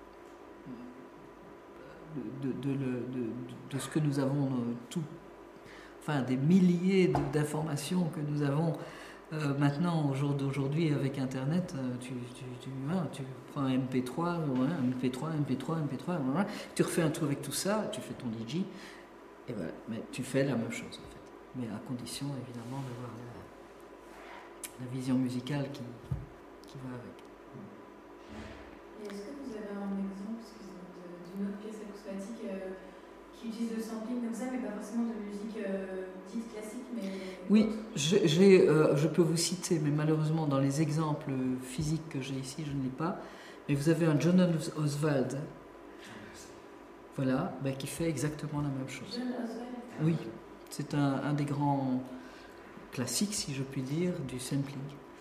de, de, de, de, de ce que nous avons tout, enfin des milliers d'informations que nous avons euh, maintenant, au jour d'aujourd'hui, avec Internet. Tu, tu, tu, hein, tu prends un M P trois, ouais, un M P trois, M P trois, M P trois, voilà, tu refais un tour avec tout ça, tu fais ton D J, et voilà, mais tu fais la même chose en fait, mais à condition évidemment d'avoir la, la vision musicale qui, qui va avec. Et est-ce que vous avez un exemple d'une autre pièce acousmatique euh, qui utilise le sampling comme ça, mais pas forcément de musique euh, dite classique, mais... Oui, je, j'ai, euh, je peux vous citer, mais malheureusement dans les exemples physiques que j'ai ici, je ne l'ai pas, mais vous avez un John Oswald, voilà, ben, qui fait exactement la même chose. John Oswald. Oui, c'est un, un des grands classiques, si je puis dire, du sampling.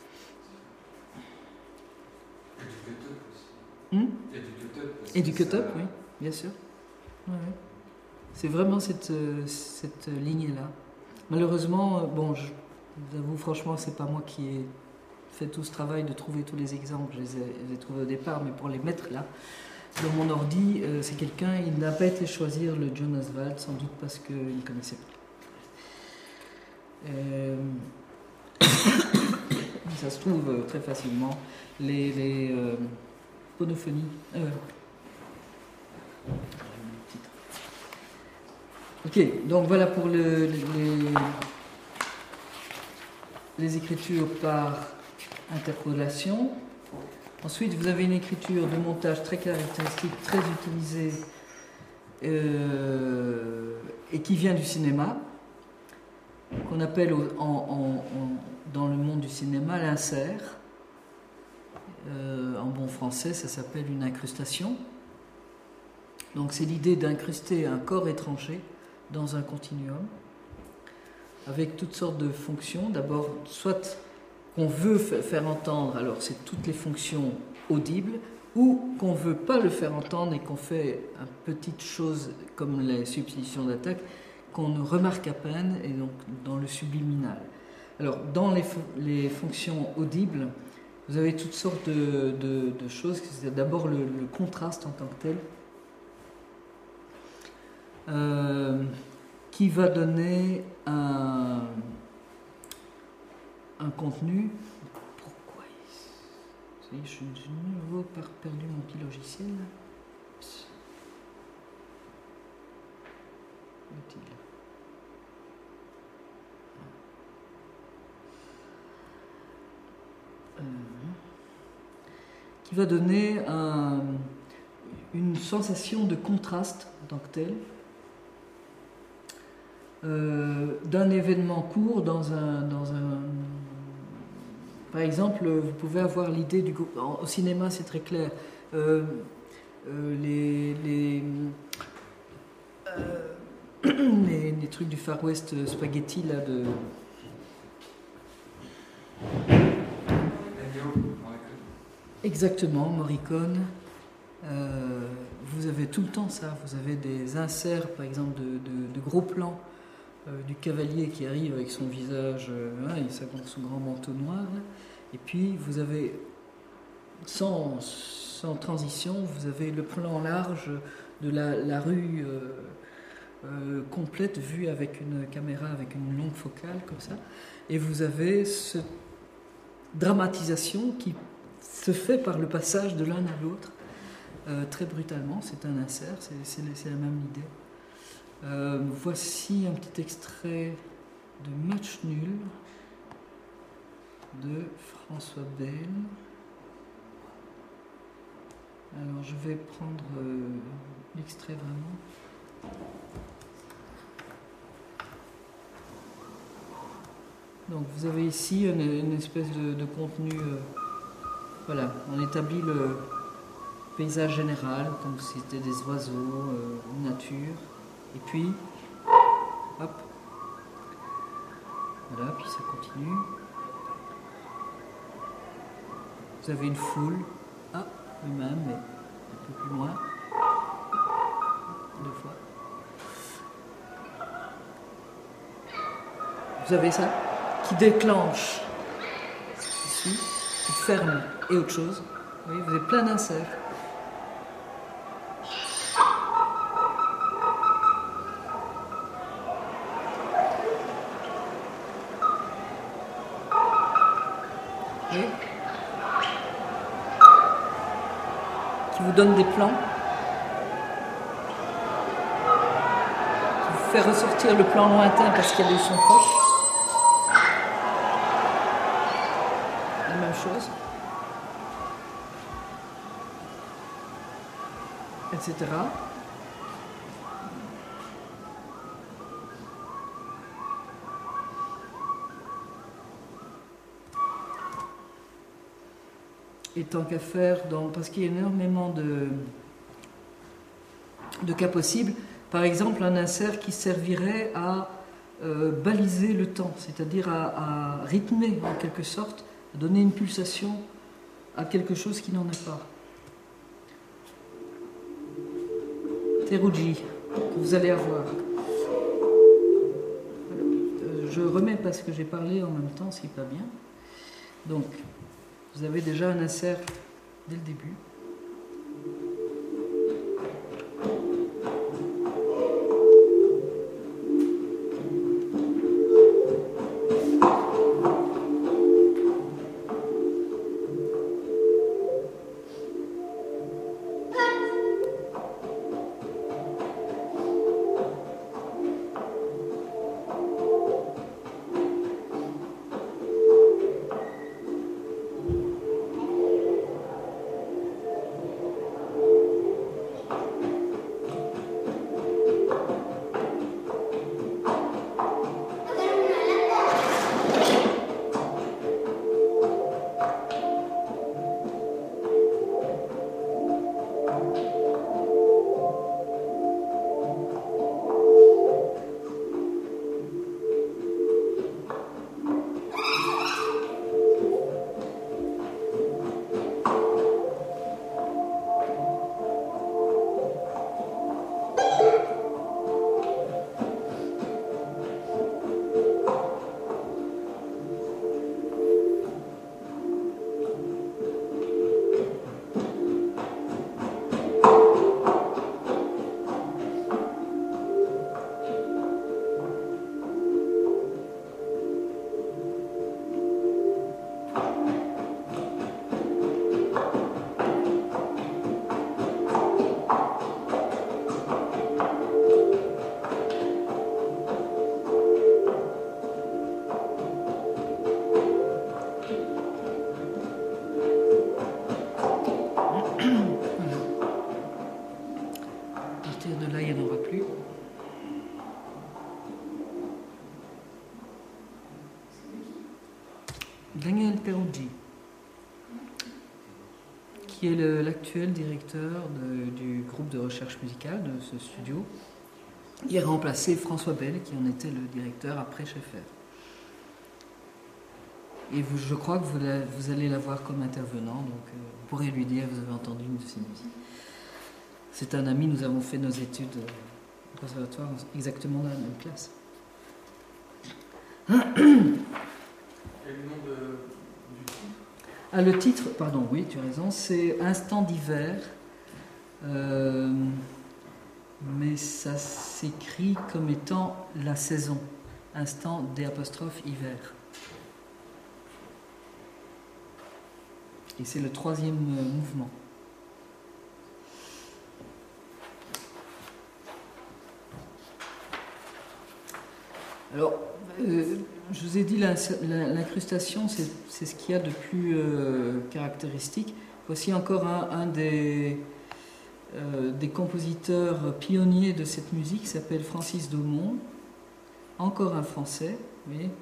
Et du cut-up aussi. Hmm? Et du cut-up. Et du cut-up, ça... oui, bien sûr. Ouais, ouais. C'est vraiment cette, cette lignée-là. Malheureusement, bon, je vous avoue franchement, c'est pas moi qui ai fait tout ce travail de trouver tous les exemples. Je les ai, je les ai trouvés au départ, mais pour les mettre là, dans mon ordi, euh, c'est quelqu'un, il n'a pas été choisir le John Oswald, sans doute parce qu'il ne connaissait pas. Euh... Ça se trouve euh, très facilement. Les, les euh, ponophonies. Euh... Ok, donc voilà pour le, les, les écritures par interpolation. Ensuite, vous avez une écriture de montage très caractéristique, très utilisée euh, et qui vient du cinéma, qu'on appelle en, en, en, dans le monde du cinéma l'insert. Euh, en bon français, ça s'appelle une incrustation. Donc c'est l'idée d'incruster un corps étranger dans un continuum, avec toutes sortes de fonctions. D'abord, soit qu'on veut faire entendre, alors c'est toutes les fonctions audibles, ou qu'on ne veut pas le faire entendre et qu'on fait une petite chose comme les substitutions d'attaque, qu'on ne remarque à peine, et donc dans le subliminal. Alors, dans les, les fonctions audibles, vous avez toutes sortes de, de, de choses. C'est d'abord le, le contraste en tant que tel, euh, qui va donner un, un contenu. Pourquoi je suis de nouveau perdu mon petit logiciel. Utile. Euh, qui va donner un, une sensation de contraste en tant que tel, euh, d'un événement court dans un, dans un... Par exemple, vous pouvez avoir l'idée du... Au cinéma, c'est très clair. Euh, euh, les... les euh, Les, les trucs du Far West spaghetti là de. Exactement, Morricone. Euh, vous avez tout le temps ça. Vous avez des inserts, par exemple, de, de, de gros plans euh, du cavalier qui arrive avec son visage, euh, hein, et son grand manteau noir. Là. Et puis vous avez, sans, sans transition, vous avez le plan large de la, la rue. Euh, Euh, complète vue avec une caméra, avec une longue focale comme ça, et vous avez cette dramatisation qui se fait par le passage de l'un à l'autre euh, très brutalement. C'est un insert, c'est, c'est, c'est la même idée. Euh, voici un petit extrait de Match nul de François Bell. Alors je vais prendre euh, l'extrait vraiment. Donc vous avez ici une, une espèce de, de contenu, euh, voilà, on établit le paysage général, comme si c'était des oiseaux, euh, nature, et puis, hop, voilà, puis ça continue. Vous avez une foule, ah, le même, mais un peu plus loin, deux fois. Vous avez ça qui déclenche ici, qui ferme et autre chose. Vous voyez, vous avez plein d'inserts. Et qui vous donne des plans, qui vous fait ressortir le plan lointain parce qu'il y a des sons proches. Chose, et cetera. Et tant qu'à faire, dans, parce qu'il y a énormément de, de cas possibles, par exemple un insert qui servirait à euh, baliser le temps, c'est-à-dire à, à rythmer en quelque sorte, donner une pulsation à quelque chose qui n'en a pas. Teruji, que vous allez avoir. Je remets parce que j'ai parlé en même temps, c'est pas bien. Donc, vous avez déjà un insert dès le début. qui est le, l'actuel directeur de, du groupe de recherche musicale de ce studio. Il a remplacé François Bell, qui en était le directeur après Schaeffer. Et vous, je crois que vous, la, vous allez la voir comme intervenant, donc euh, vous pourrez lui dire, vous avez entendu une de ses musiques. C'est un ami, nous avons fait nos études au conservatoire exactement dans la même classe. Et le nom de, du titre? Ah, le titre, pardon, oui, tu as raison, c'est Instant d'hiver, euh, mais ça s'écrit comme étant la saison. Instant D apostrophe hiver. Et c'est le troisième euh, mouvement. Alors, euh, je vous ai dit, l'incrustation, c'est, c'est ce qu'il y a de plus euh, caractéristique. Voici encore un, un des, euh, des compositeurs pionniers de cette musique, qui s'appelle Francis Daumont. Encore un Français, vous voyez.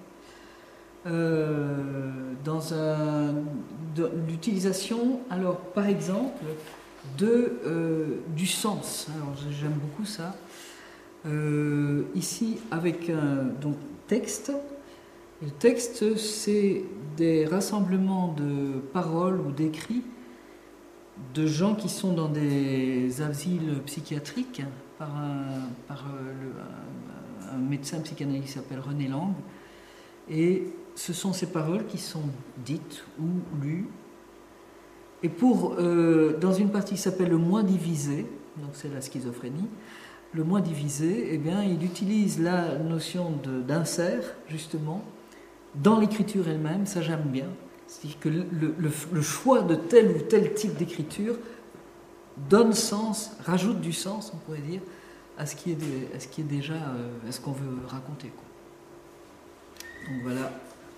Euh, dans un, de, l'utilisation, alors par exemple, de, euh, du sens. Alors j'aime beaucoup ça. Euh, ici, avec un donc, texte. Le texte, c'est des rassemblements de paroles ou d'écrits de gens qui sont dans des asiles psychiatriques par un, par le, un, un médecin psychanalyste qui s'appelle René Lang. Et ce sont ces paroles qui sont dites ou lues. Et pour, euh, dans une partie qui s'appelle le moi divisé, donc c'est la schizophrénie, le moi divisé, eh bien, il utilise la notion de, d'insert, justement, dans l'écriture elle-même, ça j'aime bien. C'est-à-dire que le, le, le choix de tel ou tel type d'écriture donne sens, rajoute du sens, on pourrait dire, à ce qui est, de, à ce qui est déjà, euh, à ce qu'on veut raconter, quoi. Donc voilà,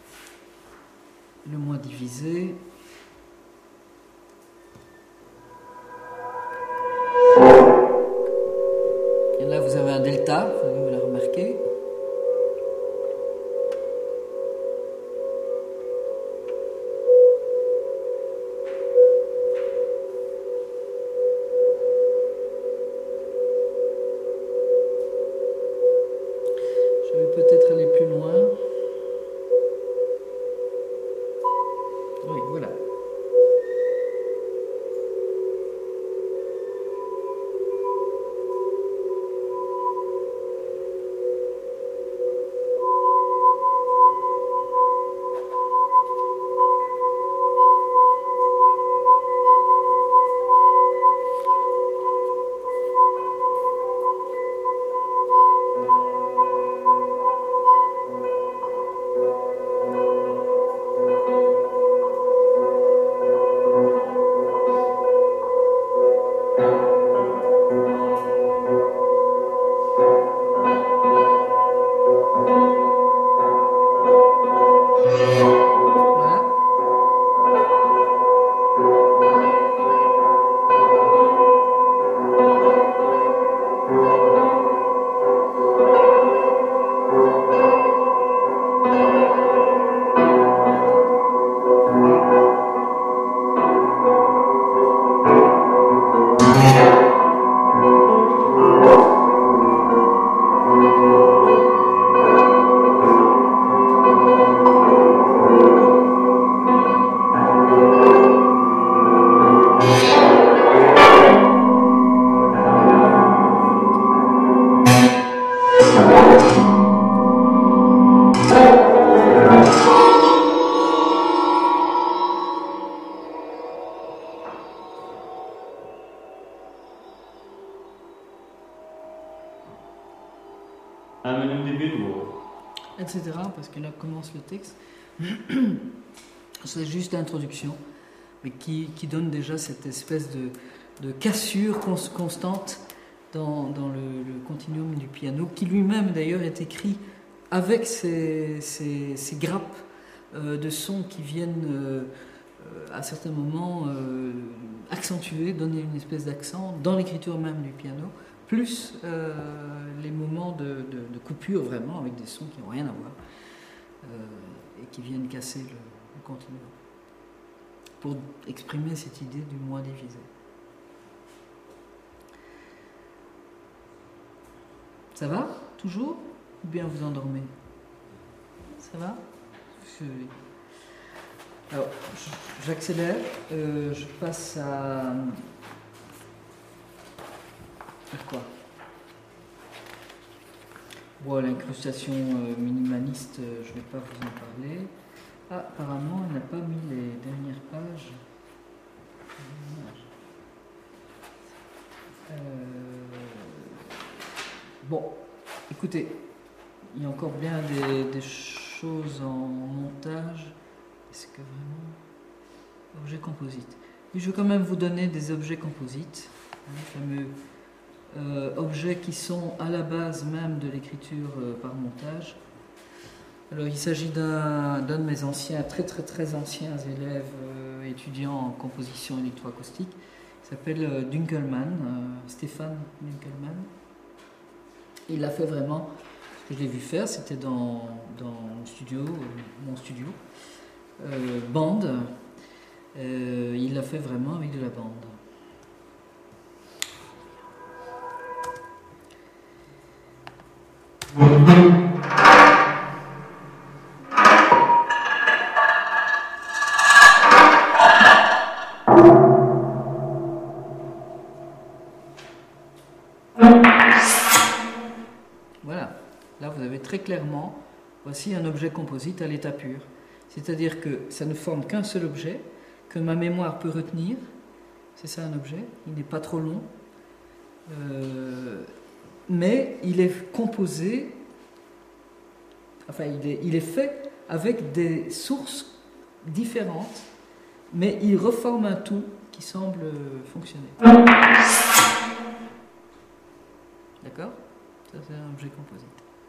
le moi divisé. Et là, vous avez un delta, vous l'avez remarqué. Je vais peut-être aller plus loin. Oui, voilà. et cetera, parce que là commence le texte. C'est juste l'introduction, mais qui, qui donne déjà cette espèce de, de cassure constante dans, dans le, le continuum du piano, qui lui-même d'ailleurs est écrit avec ces, ces, ces grappes euh, de sons qui viennent euh, à certains moments euh, accentuer, donner une espèce d'accent dans l'écriture même du piano, plus euh, les moments de, de, de coupure vraiment avec des sons qui n'ont rien à voir euh, et qui viennent casser le, le continuum. pour exprimer cette idée du moi divisé. Ça va? Toujours? Ou bien vous endormez? Ça va? Je... Alors, j'accélère, euh, je passe à... à quoi? Bon, l'incrustation euh, minimaliste, euh, je ne vais pas vous en parler. Ah, apparemment, elle n'a pas mis les dernières pages. Euh... Bon, écoutez, il y a encore bien des, des choses en montage. Est-ce que vraiment... Objets composites. Et je vais quand même vous donner des objets composites, hein, les fameux euh, objets qui sont à la base même de l'écriture euh, par montage. Alors il s'agit d'un, d'un de mes anciens, très très très anciens élèves euh, étudiants en composition électroacoustique, qui s'appelle euh, Dunkelman, euh, Stéphane Dunkelman. Il l'a fait vraiment, ce que je l'ai vu faire, c'était dans, dans mon studio, euh, mon studio. Euh, bande, euh, il l'a fait vraiment avec de la bande. Voilà, là vous avez très clairement, voici un objet composite à l'état pur. C'est-à-dire que ça ne forme qu'un seul objet, que ma mémoire peut retenir. C'est ça un objet, il n'est pas trop long. Euh, mais il est composé, enfin il est, il est fait avec des sources différentes, mais il reforme un tout qui semble fonctionner. D'accord? Ça c'est un objet composite.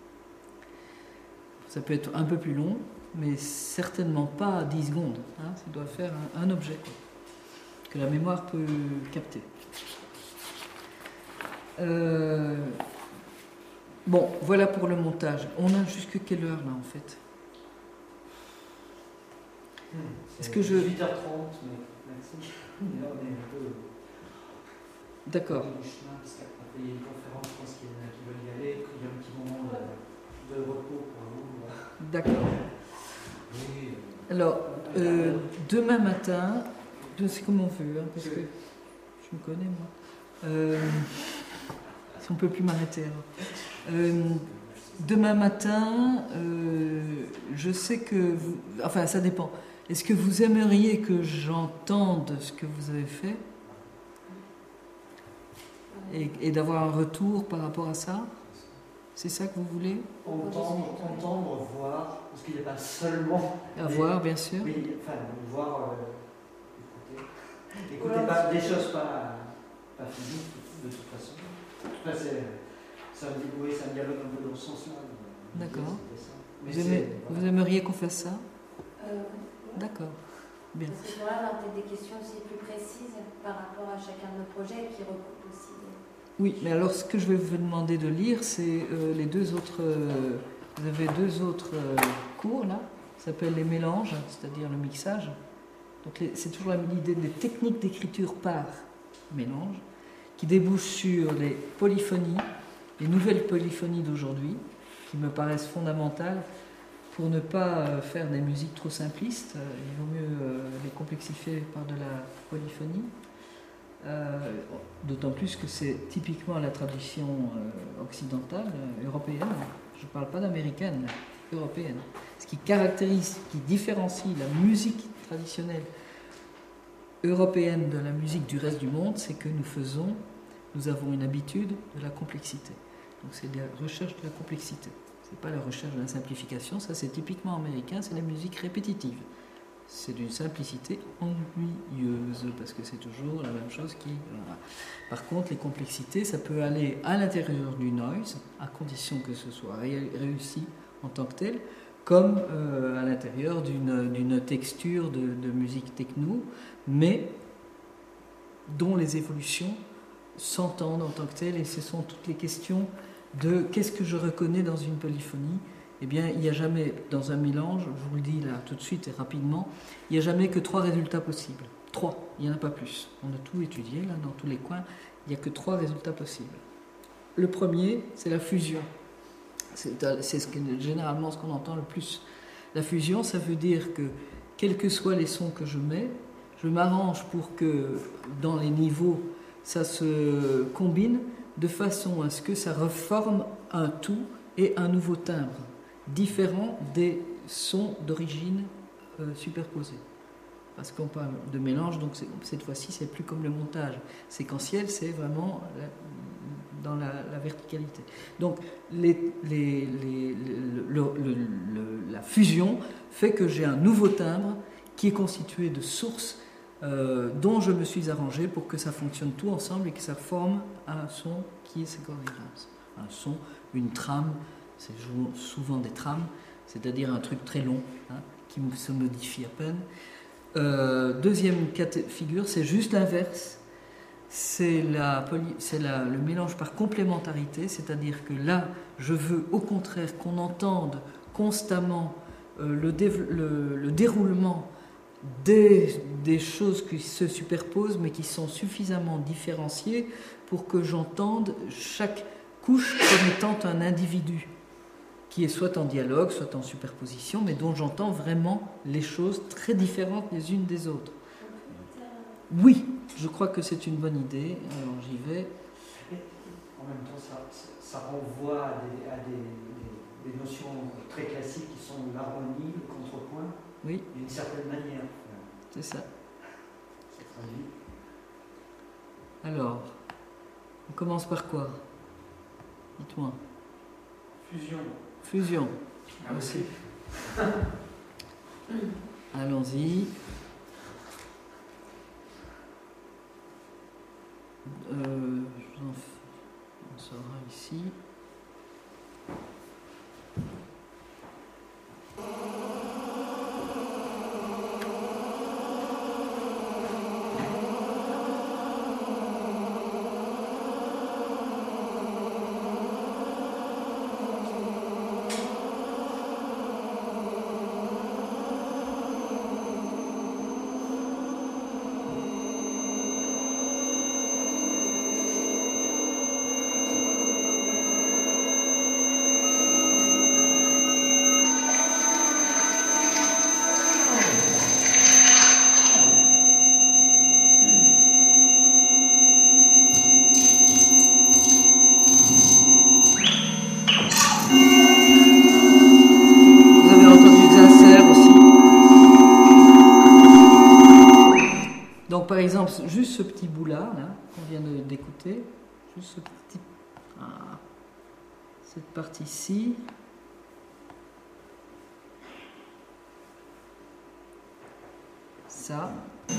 Ça peut être un peu plus long, mais certainement pas dix secondes. Hein, ça doit faire un, un objet quoi, que la mémoire peut capter. Euh, bon, voilà pour le montage. On a jusque quelle heure là en fait? Est-ce que je... huit heures trente, mais merci. Là, on est un peu... D'accord. Parce qu'après, il y a une conférence, je pense qu'il y en a qui veulent y aller, il y a un petit moment de, de repos pour vous. D'accord. Alors, euh, demain matin, c'est comme on veut, hein, parce que je me connais moi. Euh, si on ne peut plus m'arrêter. Euh, demain matin, euh, je sais que vous, enfin ça dépend. Est-ce que vous aimeriez que j'entende ce que vous avez fait et, et d'avoir un retour par rapport à ça? C'est ça que vous voulez? Entendre, entendre, voir, parce qu'il n'y a pas seulement... À voir, bien sûr. Oui, enfin, voir, euh, écouter. Écouter pas, des choses pas, pas physiques, de toute façon. Enfin, c'est, ça, me dit, oui, ça me dialogue un peu dans ce sens-là. D'accord. Vous, aimez, vous aimeriez qu'on fasse ça? euh, D'accord. Bien. Parce que là, on a peut-être des questions aussi plus précises par rapport à chacun de nos projets qui recoupent aussi. Oui, mais alors ce que je vais vous demander de lire, c'est euh, les deux autres. Euh, vous avez deux autres euh, cours là, ça s'appelle les mélanges, c'est-à-dire le mixage. Donc les, c'est toujours l'idée des techniques d'écriture par mélange, qui débouchent sur les polyphonies, les nouvelles polyphonies d'aujourd'hui, qui me paraissent fondamentales pour ne pas euh, faire des musiques trop simplistes. Euh, il vaut mieux euh, les complexifier par de la polyphonie. Euh, d'autant plus que c'est typiquement la tradition euh, occidentale, euh, européenne, je ne parle pas d'américaine, européenne. Ce qui caractérise, qui différencie la musique traditionnelle européenne de la musique du reste du monde, c'est que nous faisons, nous avons une habitude de la complexité. Donc c'est la recherche de la complexité. Ce n'est pas la recherche de la simplification, ça c'est typiquement américain, c'est la musique répétitive. C'est d'une simplicité ennuyeuse, parce que c'est toujours la même chose qui... Voilà. Par contre, les complexités, ça peut aller à l'intérieur du noise, à condition que ce soit ré- réussi en tant que tel, comme euh, à l'intérieur d'une, d'une texture de, de musique techno, mais dont les évolutions s'entendent en tant que telles, et ce sont toutes les questions de qu'est-ce que je reconnais dans une polyphonie, eh bien, il n'y a jamais, dans un mélange, je vous le dis là tout de suite et rapidement, il n'y a jamais que trois résultats possibles. Trois, il n'y en a pas plus. On a tout étudié, là, dans tous les coins, il n'y a que trois résultats possibles. Le premier, c'est la fusion. C'est, c'est ce que, généralement ce qu'on entend le plus. La fusion, ça veut dire que, quels que soient les sons que je mets, je m'arrange pour que, dans les niveaux, ça se combine de façon à ce que ça reforme un tout et un nouveau timbre, différent des sons d'origine euh, superposés. Parce qu'on parle de mélange, donc cette fois-ci, c'est plus comme le montage séquentiel, c'est vraiment la, dans la, la verticalité. Donc, les, les, les, le, le, le, le, la fusion fait que j'ai un nouveau timbre qui est constitué de sources euh, dont je me suis arrangé pour que ça fonctionne tout ensemble et que ça forme un son qui est Segor-Lagrange. Un son, une trame, c'est souvent des trames, c'est-à-dire un truc très long, hein, qui se modifie à peine. Euh, deuxième cas de figure, c'est juste l'inverse. C'est, la, c'est la, le mélange par complémentarité, c'est-à-dire que là, je veux au contraire qu'on entende constamment euh, le, dé, le, le déroulement des, des choses qui se superposent, mais qui sont suffisamment différenciées pour que j'entende chaque couche comme étant un individu, qui est soit en dialogue, soit en superposition, mais dont j'entends vraiment les choses très différentes les unes des autres. Oui, je crois que c'est une bonne idée, alors j'y vais. En même temps, ça, ça renvoie à, des, à des, des, des notions très classiques qui sont l'harmonie, le contrepoint, oui, d'une certaine manière. C'est ça. C'est traduit. Alors, on commence par quoi? Dites-moi. Fusion. Fusion. Ah, aussi. Allons-y. Euh, je vous en f... On saura ici. Par exemple, juste ce petit bout-là, là, qu'on vient de, d'écouter, juste ce petit, ah, cette partie-ci, ça.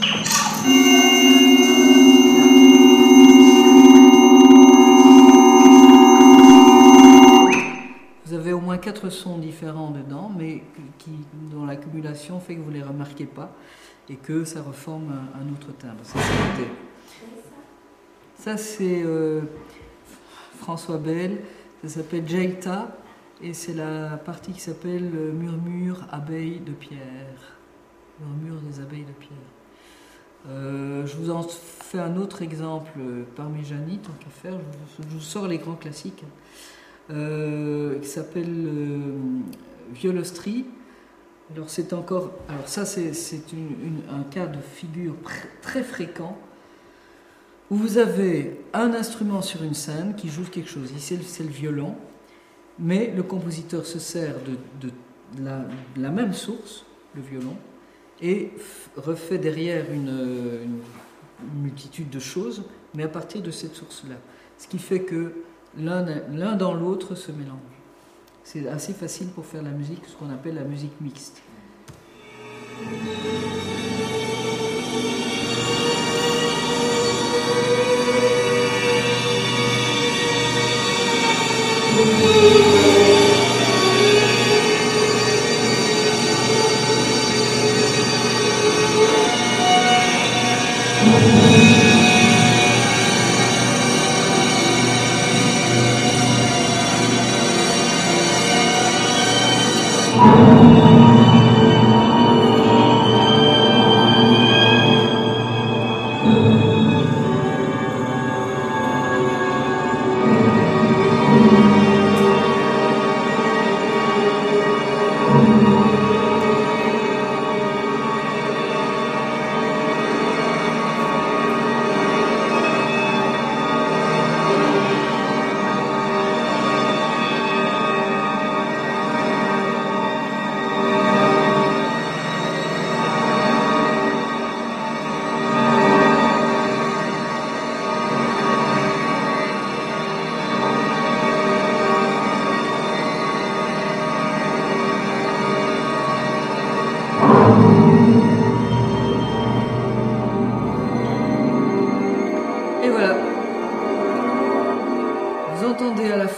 Vous avez au moins quatre sons différents dedans, mais qui, dont l'accumulation fait que vous ne les remarquez pas. Et que ça reforme un, un autre timbre. C'est ça, ça c'est euh, François Bell, ça s'appelle Jaita, et c'est la partie qui s'appelle Murmure, abeilles de pierre. Murmure des abeilles de pierre. Euh, je vous en fais un autre exemple parmigiani, tant qu'à faire, je, je vous sors les grands classiques, euh, qui s'appelle euh, Violostri. Alors c'est encore, alors ça c'est, c'est une, une, un cas de figure pr- très fréquent où vous avez un instrument sur une scène qui joue quelque chose. Ici c'est le violon, mais le compositeur se sert de, de, de, la, de la même source, le violon, et f- refait derrière une, une, une multitude de choses, mais à partir de cette source-là. Ce qui fait que l'un, l'un dans l'autre se mélange. C'est assez facile pour faire la musique, ce qu'on appelle la musique mixte.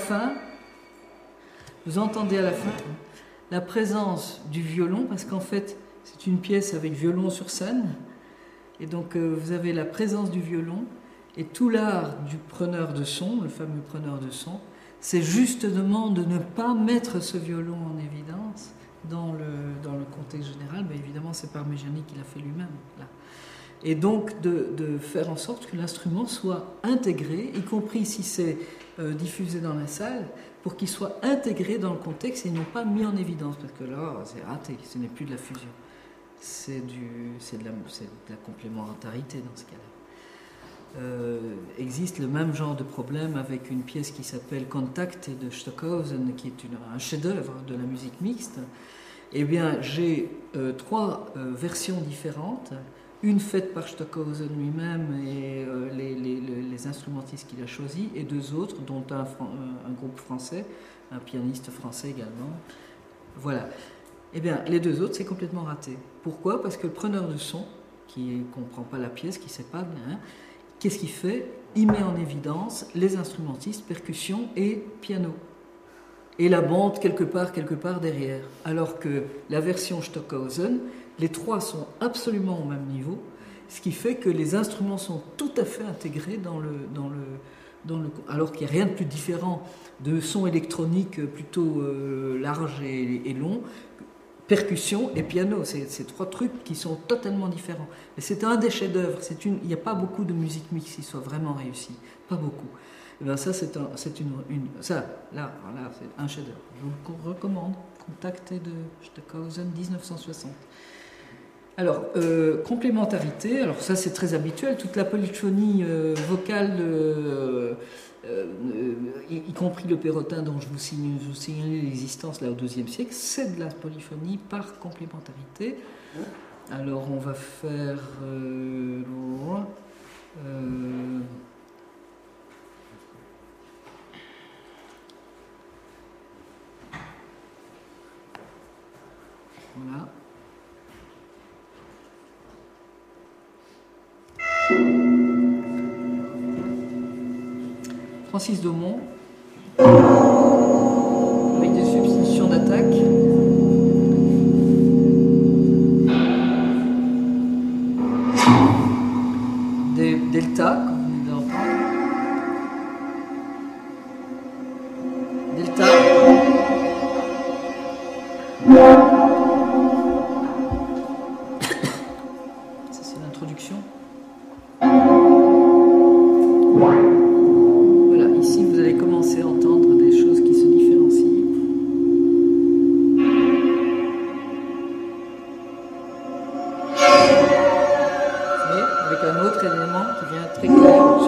fin, vous entendez à la fin la présence du violon, parce qu'en fait, c'est une pièce avec violon sur scène, et donc euh, vous avez la présence du violon, et tout l'art du preneur de son, le fameux preneur de son, c'est justement de ne pas mettre ce violon en évidence dans le, dans le contexte général. Mais évidemment, c'est Parmigiani qui l'a fait lui-même, là. Et donc de, de faire en sorte que l'instrument soit intégré, y compris si c'est euh, diffusé dans la salle, pour qu'il soit intégré dans le contexte et non pas mis en évidence, parce que là, c'est raté, ce n'est plus de la fusion. C'est, du, c'est, de, la, c'est de la complémentarité dans ce cas-là. Euh, existe le même genre de problème avec une pièce qui s'appelle Contact de Stockhausen, qui est une, un chef-d'œuvre de la musique mixte. Eh bien, j'ai euh, trois euh, versions différentes, une faite par Stockhausen lui-même et euh, les, les, les instrumentistes qu'il a choisis, et deux autres, dont un, un groupe français, un pianiste français également. Voilà. Eh bien, les deux autres, c'est complètement raté. Pourquoi ? Parce que le preneur de son, qui ne comprend pas la pièce, qui ne sait pas bien, qu'est-ce qu'il fait ? Il met en évidence les instrumentistes, percussion et piano. Et la bande quelque part, quelque part derrière. Alors que la version Stockhausen, les trois sont absolument au même niveau, ce qui fait que les instruments sont tout à fait intégrés dans le... Dans le, dans le alors qu'il n'y a rien de plus différent de son électronique plutôt euh, large et, et long, percussion et piano, c'est, c'est trois trucs qui sont totalement différents. Mais c'est un des chefs-d'œuvre. C'est une, il n'y a pas beaucoup de musique mixte qui soit vraiment réussie, pas beaucoup. Et bien ça, c'est, un, c'est une, une, ça, là, là, c'est un chef-d'œuvre. Je vous le recommande. Contacté de Stockhausen, dix-neuf cent soixante. Alors, euh, complémentarité. Alors ça, c'est très habituel. Toute la polyphonie euh, vocale. Euh, Euh, y, y compris le Perrotin dont je vous signale, je vous signale l'existence là au deuxième siècle, c'est de la polyphonie par complémentarité. Alors on va faire euh, euh, voilà. Francis Daumont, avec des substitutions d'attaque. Des deltas, comme vous venez d'entendre. Delta. Ça, c'est l'introduction. Commencer à entendre des choses qui se différencient. Et avec un autre élément qui vient très clair au-dessus.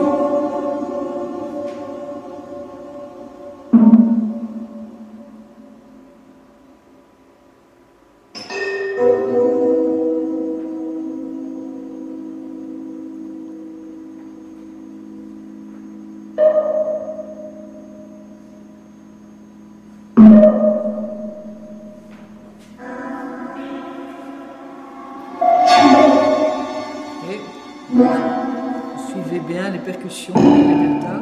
Suivez bien les percussions et les deltas.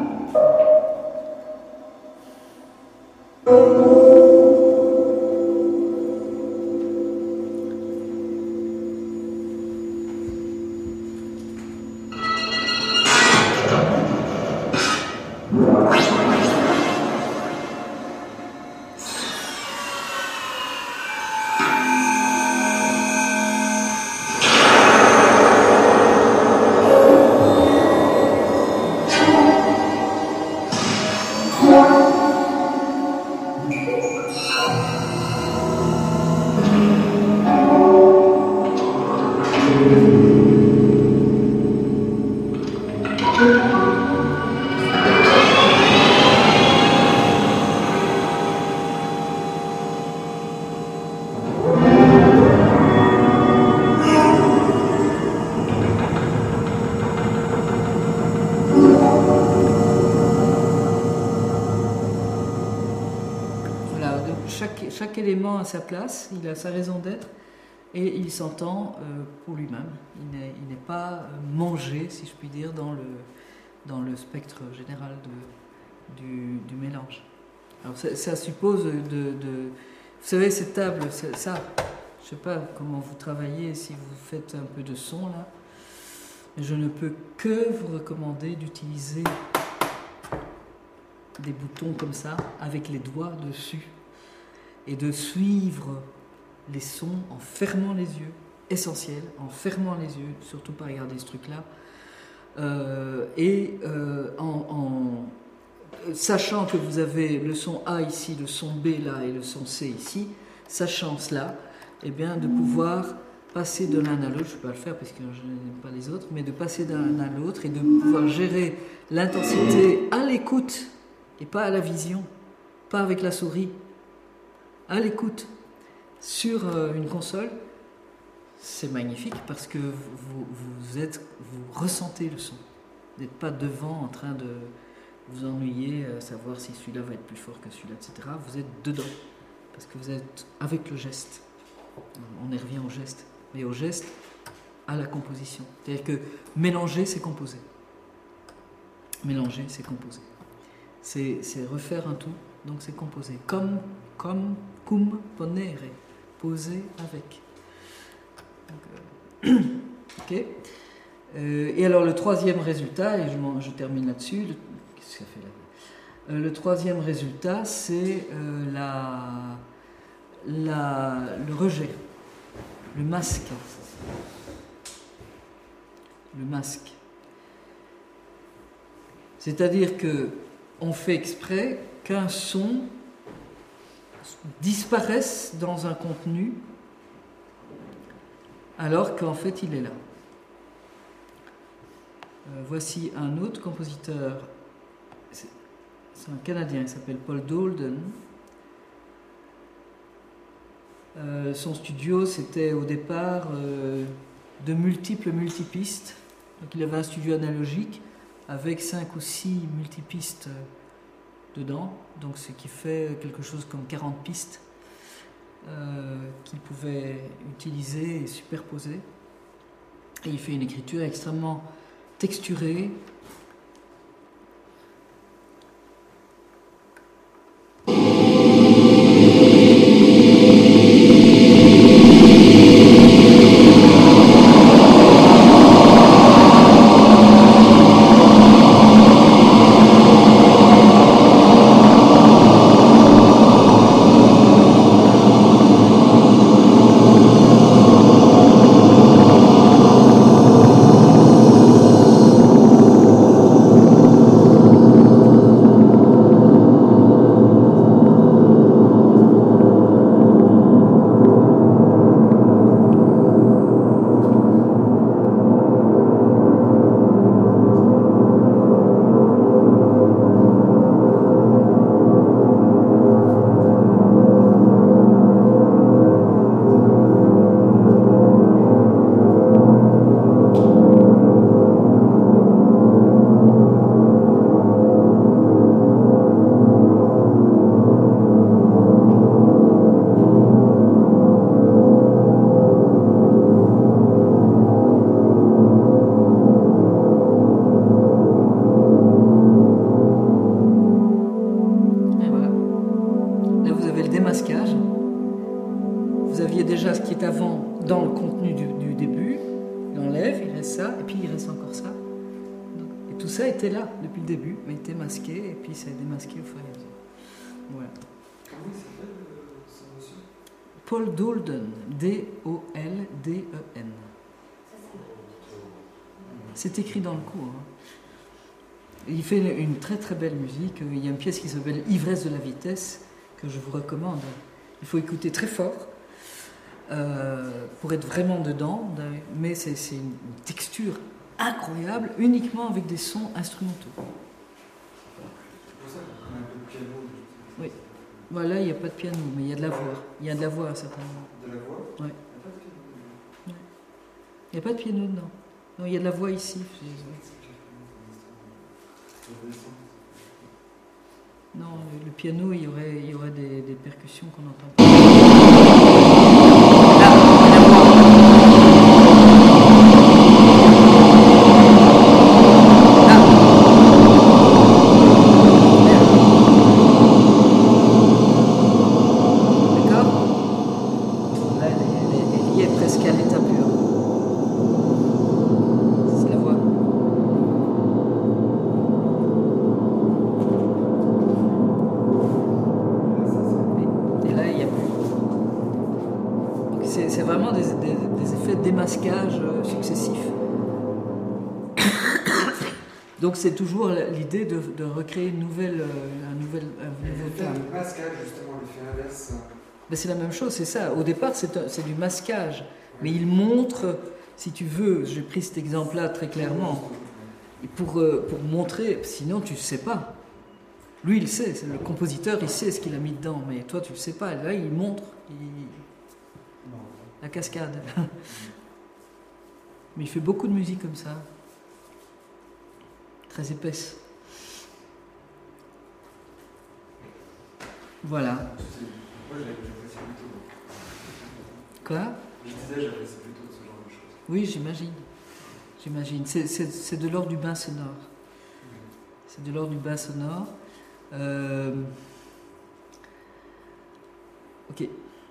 Chaque, chaque élément a sa place, il a sa raison d'être et il s'entend euh, pour lui-même. Il n'est, il n'est pas euh, mangé, si je puis dire, dans le, dans le spectre général de, du, du mélange. Alors ça, ça suppose de, de... Vous savez, cette table, ça, ça je ne sais pas comment vous travaillez, si vous faites un peu de son là, mais je ne peux que vous recommander d'utiliser des boutons comme ça, avec les doigts dessus, et de suivre les sons en fermant les yeux, essentiel, en fermant les yeux, surtout pas regarder ce truc-là, euh, et euh, en, en sachant que vous avez le son A ici, le son B là et le son C ici, sachant cela, eh bien de pouvoir passer de l'un à l'autre, je ne peux pas le faire parce que je n'aime pas les autres, mais de passer d'un à l'autre et de pouvoir gérer l'intensité à l'écoute et pas à la vision, pas avec la souris, à l'écoute sur une console, c'est magnifique parce que vous, vous, êtes, vous ressentez le son. Vous n'êtes pas devant en train de vous ennuyer, savoir si celui-là va être plus fort que celui-là, et cetera. Vous êtes dedans parce que vous êtes avec le geste. On y revient au geste, mais au geste, à la composition. C'est-à-dire que mélanger, c'est composer. Mélanger, c'est composer. C'est, c'est refaire un tout, donc c'est composer. Comme, comme, cum ponere, poser avec. Donc, euh, ok. Euh, et alors le troisième résultat, et je, je termine là-dessus. Le, qu'est-ce que ça fait là euh, Le troisième résultat, c'est euh, la, la, le rejet, le masque. Le masque. C'est-à-dire que on fait exprès qu'un son disparaisse dans un contenu alors qu'en fait il est là. Euh, voici un autre compositeur, c'est, c'est un Canadien, il s'appelle Paul Dolden. Euh, son studio, c'était au départ euh, de multiples multipistes. Donc il avait un studio analogique avec cinq ou six multipistes dedans, donc ce qui fait quelque chose comme quarante pistes euh, qu'il pouvait utiliser et superposer. Et il fait une écriture extrêmement texturée. Paul Dolden, D O L D E N. C'est écrit dans le cours. Hein. Il fait une, une très très belle musique. Il y a une pièce qui s'appelle Ivresse de la vitesse que je vous recommande. Il faut écouter très fort euh, pour être vraiment dedans, mais c'est, c'est une texture incroyable, uniquement avec des sons instrumentaux. C'est pour ça qu'on a un peu de piano. Oui. Voilà, il n'y a pas de piano, mais il y a de la voix. Il y a de la voix à un certain moment. De la voix ? Oui. Il n'y Il n'y a pas de piano. a pas de piano dedans. Non, il y a de la voix ici. Non, le, le piano, il y aurait, il y aurait des, des percussions qu'on n'entend pas. Là, la voix. Là. Donc c'est toujours l'idée de, de recréer une nouvelle, euh, un nouvel, un nouveau terme. Le masquage, justement, l'effet inverse. Ben c'est la même chose, c'est ça. Au départ, c'est du masquage. Ouais. Mais il montre, si tu veux, j'ai pris cet exemple-là très clairement, pour, euh, pour montrer, sinon tu ne sais pas. Lui, il sait, c'est le compositeur, il sait ce qu'il a mis dedans, mais toi, tu ne le sais pas. Là, il montre il... la cascade. Mais il fait beaucoup de musique comme ça. Très épaisse. Voilà. Moi, j'apprécie plutôt. Quoi? Je disais, j'apprécie plutôt ce genre de choses. Oui, j'imagine. J'imagine. C'est de l'ordre du bain sonore. C'est de l'ordre du bain sonore. Euh... Ok.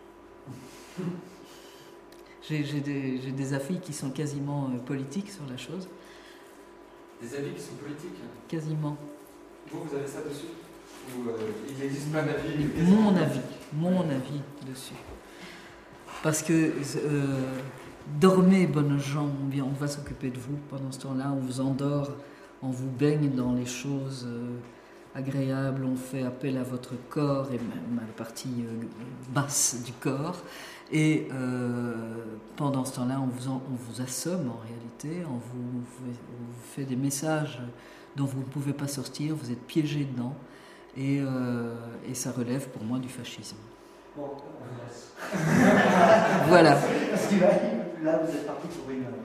J'ai des, des avis qui sont quasiment euh, politiques sur la chose. Des avis qui sont politiques? Quasiment. Vous, vous avez ça dessus? Ou euh, il n'existe pas d'avis? Mon avis. Mon avis dessus. Parce que euh, dormez, bonnes gens, on va s'occuper de vous pendant ce temps-là, on vous endort, on vous baigne dans les choses euh, agréables, on fait appel à votre corps et même à la partie euh, basse du corps. Et euh, pendant ce temps-là, on vous, en, on vous assomme en réalité, on vous, on vous fait des messages dont vous ne pouvez pas sortir, vous êtes piégés dedans, et, euh, et ça relève pour moi du fascisme. Bon, on vous laisse. Voilà. Parce que là, là, vous êtes parti pour une heure.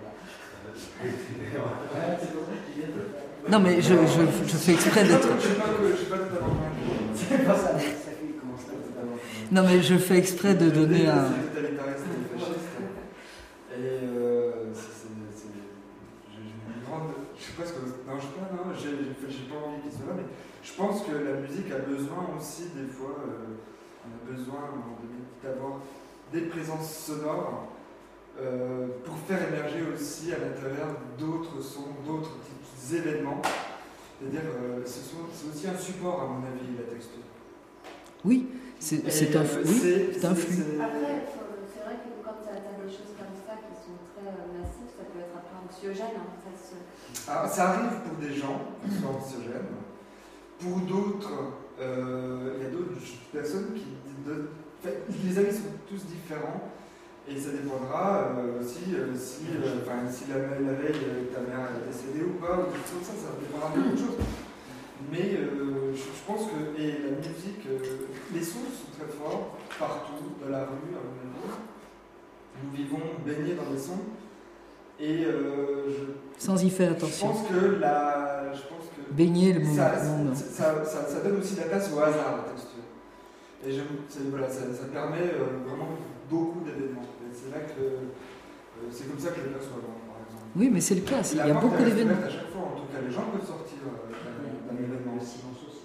Non, mais je, je, je fais exprès d'être. Je ne sais pas totalement. C'est pas ça, ça fait commence totalement. Non, mais je fais exprès de donner un. C'est totalitarisme et fasciste. Et euh, c'est. J'ai une grande. Je sais pas ce que. Non, je sais pas, non, j'ai pas envie qu'il soit là, mais je pense que la musique a besoin aussi, des fois, euh, on a besoin d'avoir des présences sonores euh, pour faire émerger aussi à l'intérieur d'autres sons, d'autres petits événements. C'est-à-dire, euh, c'est aussi un support, à mon avis, la texture. Oui, c'est un, euh, oui, un flux. Après, c'est vrai que quand tu as des choses comme ça qui sont très massives, ça peut être un peu anxiogène. Hein, ça, se... Alors, ça arrive pour des gens qui sont anxiogènes. Pour d'autres, euh, il y a d'autres personnes qui... De, fait, les avis sont tous différents. Et ça dépendra euh, aussi euh, si, euh, si la, la veille euh, ta mère est décédée ou pas, ou tout ça, ça dépendra de beaucoup de choses. Mais euh, je, je pense que et la musique, euh, les sons sont très forts partout, dans la rue, à mon avis. Nous vivons baignés dans les sons. Et euh, je, sans y faire attention. Je pense que la, je pense que baigner le ça, moment. Ça, ça, ça donne aussi la place au hasard, la texture. Et voilà, ça, ça permet euh, vraiment beaucoup d'événements. C'est là que euh, c'est comme ça que je le perçois, par exemple. Oui, mais c'est le cas. Il y a beaucoup d'événements. À chaque fois, en tout cas, les gens peuvent sortir euh, d'un événement. Le silence aussi.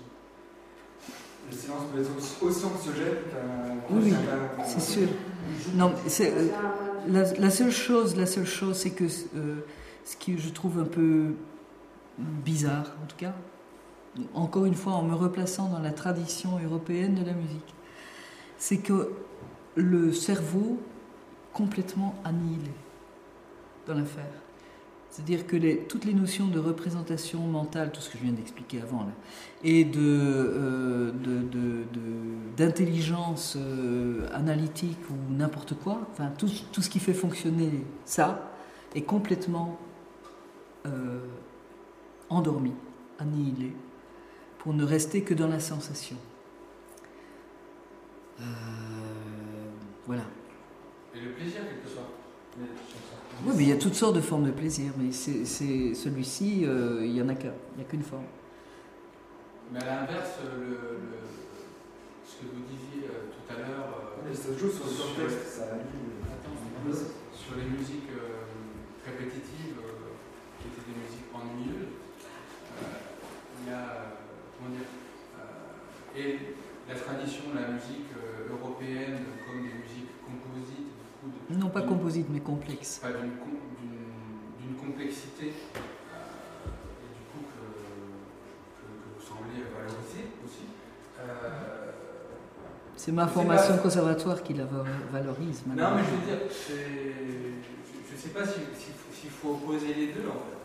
Le silence peut être aussi, aussi anxiogène qu'un. Oui, qu c'est sûr. Non, c'est euh, la, la seule chose, la seule chose, c'est que euh, ce que je trouve un peu bizarre, en tout cas, encore une fois, en me replaçant dans la tradition européenne de la musique, c'est que le cerveau complètement annihilé dans l'affaire. C'est-à-dire que les, toutes les notions de représentation mentale, tout ce que je viens d'expliquer avant, là, et de, euh, d'intelligence euh, analytique ou n'importe quoi, enfin tout, tout ce qui fait fonctionner ça, est complètement euh, endormi, annihilé, pour ne rester que dans la sensation. Euh, voilà. Et le plaisir, quelque part. Mais, oui, mais il y a toutes sortes de formes de plaisir, mais c'est celui-ci, euh, il n'y en a qu'un, il n'y a qu'une forme. Mais à l'inverse, le, le, ce que vous disiez euh, tout à l'heure... Euh, ça joue sur le contexte, ça anime. Attends, sur les musiques euh, répétitives, euh, qui étaient des musiques ennuyeuses, euh, il y a... comment dire euh, et la tradition de la musique euh, européenne, comme des musiques composites, non pas composite mais complexe. Pas d'une d'une complexité euh, et du coup que, que, que vous semblez valoriser aussi. Euh, C'est ma formation conservatoire qui la valorise. Non mais je veux dire, je ne sais pas s'il si, si faut opposer les deux en fait.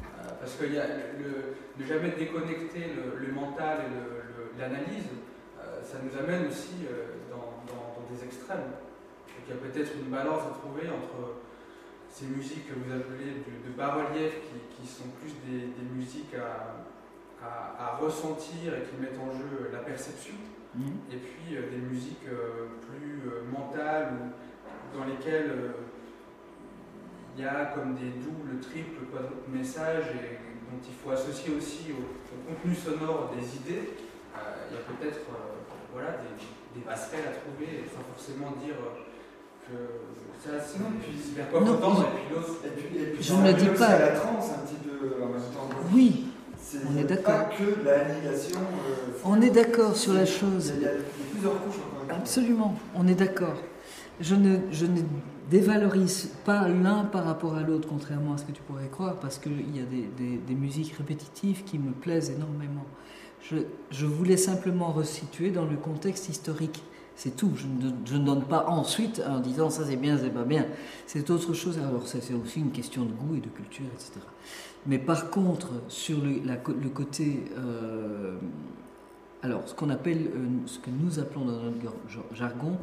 Euh, parce que y a le, ne jamais déconnecter le, le mental et le, le, l'analyse, euh, ça nous amène aussi euh, dans, dans, dans des extrêmes. Donc il y a peut-être une balance à trouver entre ces musiques que vous appelez de, de bas-relief, qui, qui sont plus des, des musiques à, à, à ressentir et qui mettent en jeu la perception, mmh. et puis euh, des musiques euh, plus euh, mentales, ou, dans lesquelles il euh, y a comme des doubles, triples, quadruples messages, et dont il faut associer aussi au, au contenu sonore des idées. Euh, il y a peut-être euh, voilà, des, des passerelles à trouver, sans forcément dire que ça c'est vers quoi faut tendre, et puis l'autre. Et puis, et puis je ne le dis pas. C'est à la transe un petit peu en même temps. Oui, c'est on est d'accord. Pas que l'annihilation. Euh, on est d'accord sur la chose. Il y a, il y a plusieurs couches encore. Absolument, on est d'accord. Je ne, je ne dévalorise pas l'un par rapport à l'autre, contrairement à ce que tu pourrais croire, parce qu'il y a des, des, des musiques répétitives qui me plaisent énormément. Je, je voulais simplement resituer dans le contexte historique. C'est tout. Je ne, je ne donne pas ensuite en disant ça c'est bien, c'est pas bien. C'est autre chose. Alors ça, c'est aussi une question de goût et de culture, et cetera. Mais par contre, sur le, la, le côté... Euh, alors, ce qu'on appelle, euh, ce que nous appelons dans notre jargon,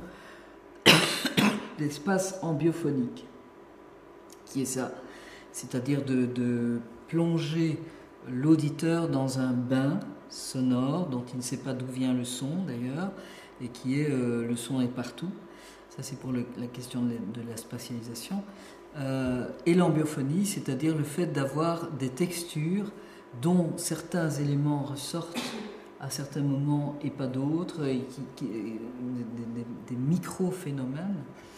l'espace ambiophonique, qui est ça. C'est-à-dire de, de plonger l'auditeur dans un bain sonore dont il ne sait pas d'où vient le son d'ailleurs, et qui est euh, le son est partout. Ça c'est pour le, la question de, de la spatialisation. Euh, et l'ambiophonie, c'est-à-dire le fait d'avoir des textures dont certains éléments ressortent à certains moments et pas d'autres, et qui, qui, des, des, des micro-phénomènes.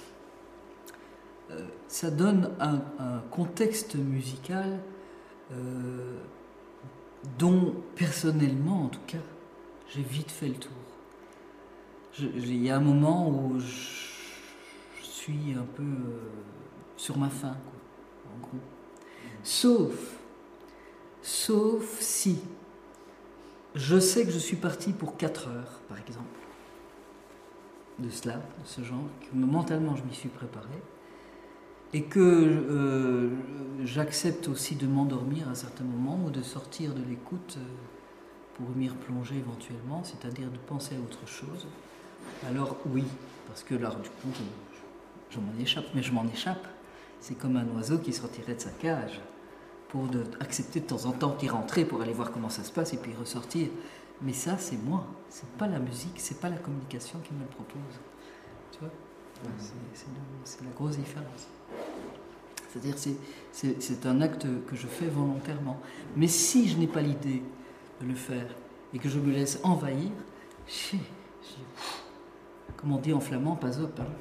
Euh, ça donne un, un contexte musical euh, dont personnellement en tout cas j'ai vite fait le tour. Il y a un moment où je, je suis un peu euh, sur ma faim, quoi, en gros. Sauf, sauf si je sais que je suis parti pour quatre heures, par exemple, de cela, de ce genre, que mentalement je m'y suis préparé, et que euh, j'accepte aussi de m'endormir à un certain moment ou de sortir de l'écoute euh, pour m'y replonger éventuellement, c'est-à-dire de penser à autre chose. Alors oui, parce que là, du coup, je, je m'en échappe, mais je m'en échappe. C'est comme un oiseau qui sortirait de sa cage pour de, accepter de temps en temps d'y rentrer pour aller voir comment ça se passe et puis ressortir. Mais ça, c'est moi. C'est pas la musique, c'est pas la communication qui me le propose. Tu vois, ouais, c'est, c'est, le, c'est la grosse différence. C'est-à-dire, c'est, c'est, c'est un acte que je fais volontairement. Mais si je n'ai pas l'idée de le faire et que je me laisse envahir, je, je, comme on dit en flamand, pas up. Hein.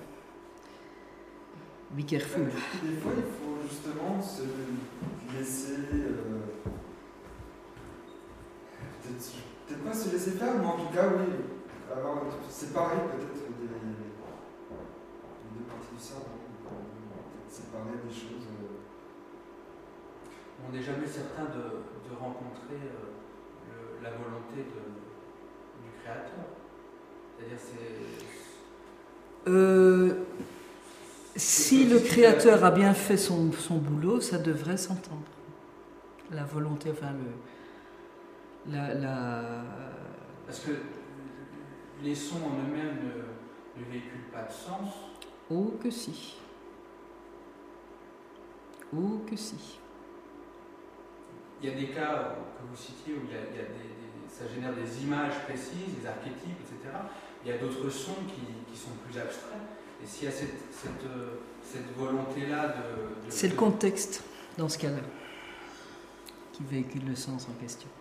Be careful. Des fois, il faut justement se laisser. Euh, peut-être, peut-être pas se laisser faire, mais en tout cas, oui, avoir séparer peut-être des, les deux parties du cerveau, séparer des choses. Euh... On n'est jamais certain de, de rencontrer euh, le, la volonté de, du créateur. C'est-à-dire, c'est. Euh. Si le créateur a bien fait son, son boulot, ça devrait s'entendre. La volonté, enfin le... La, la... Parce que les sons en eux-mêmes ne, ne véhiculent pas de sens. Oh que si. Oh que si. Il y a des cas que vous citiez où il y a, il y a des, des, ça génère des images précises, des archétypes, et cetera. Il y a d'autres sons qui, qui sont plus abstraits. Et s'il y a cette, cette, cette volonté-là de, de... C'est le contexte, dans ce cas-là, qui véhicule le sens en question.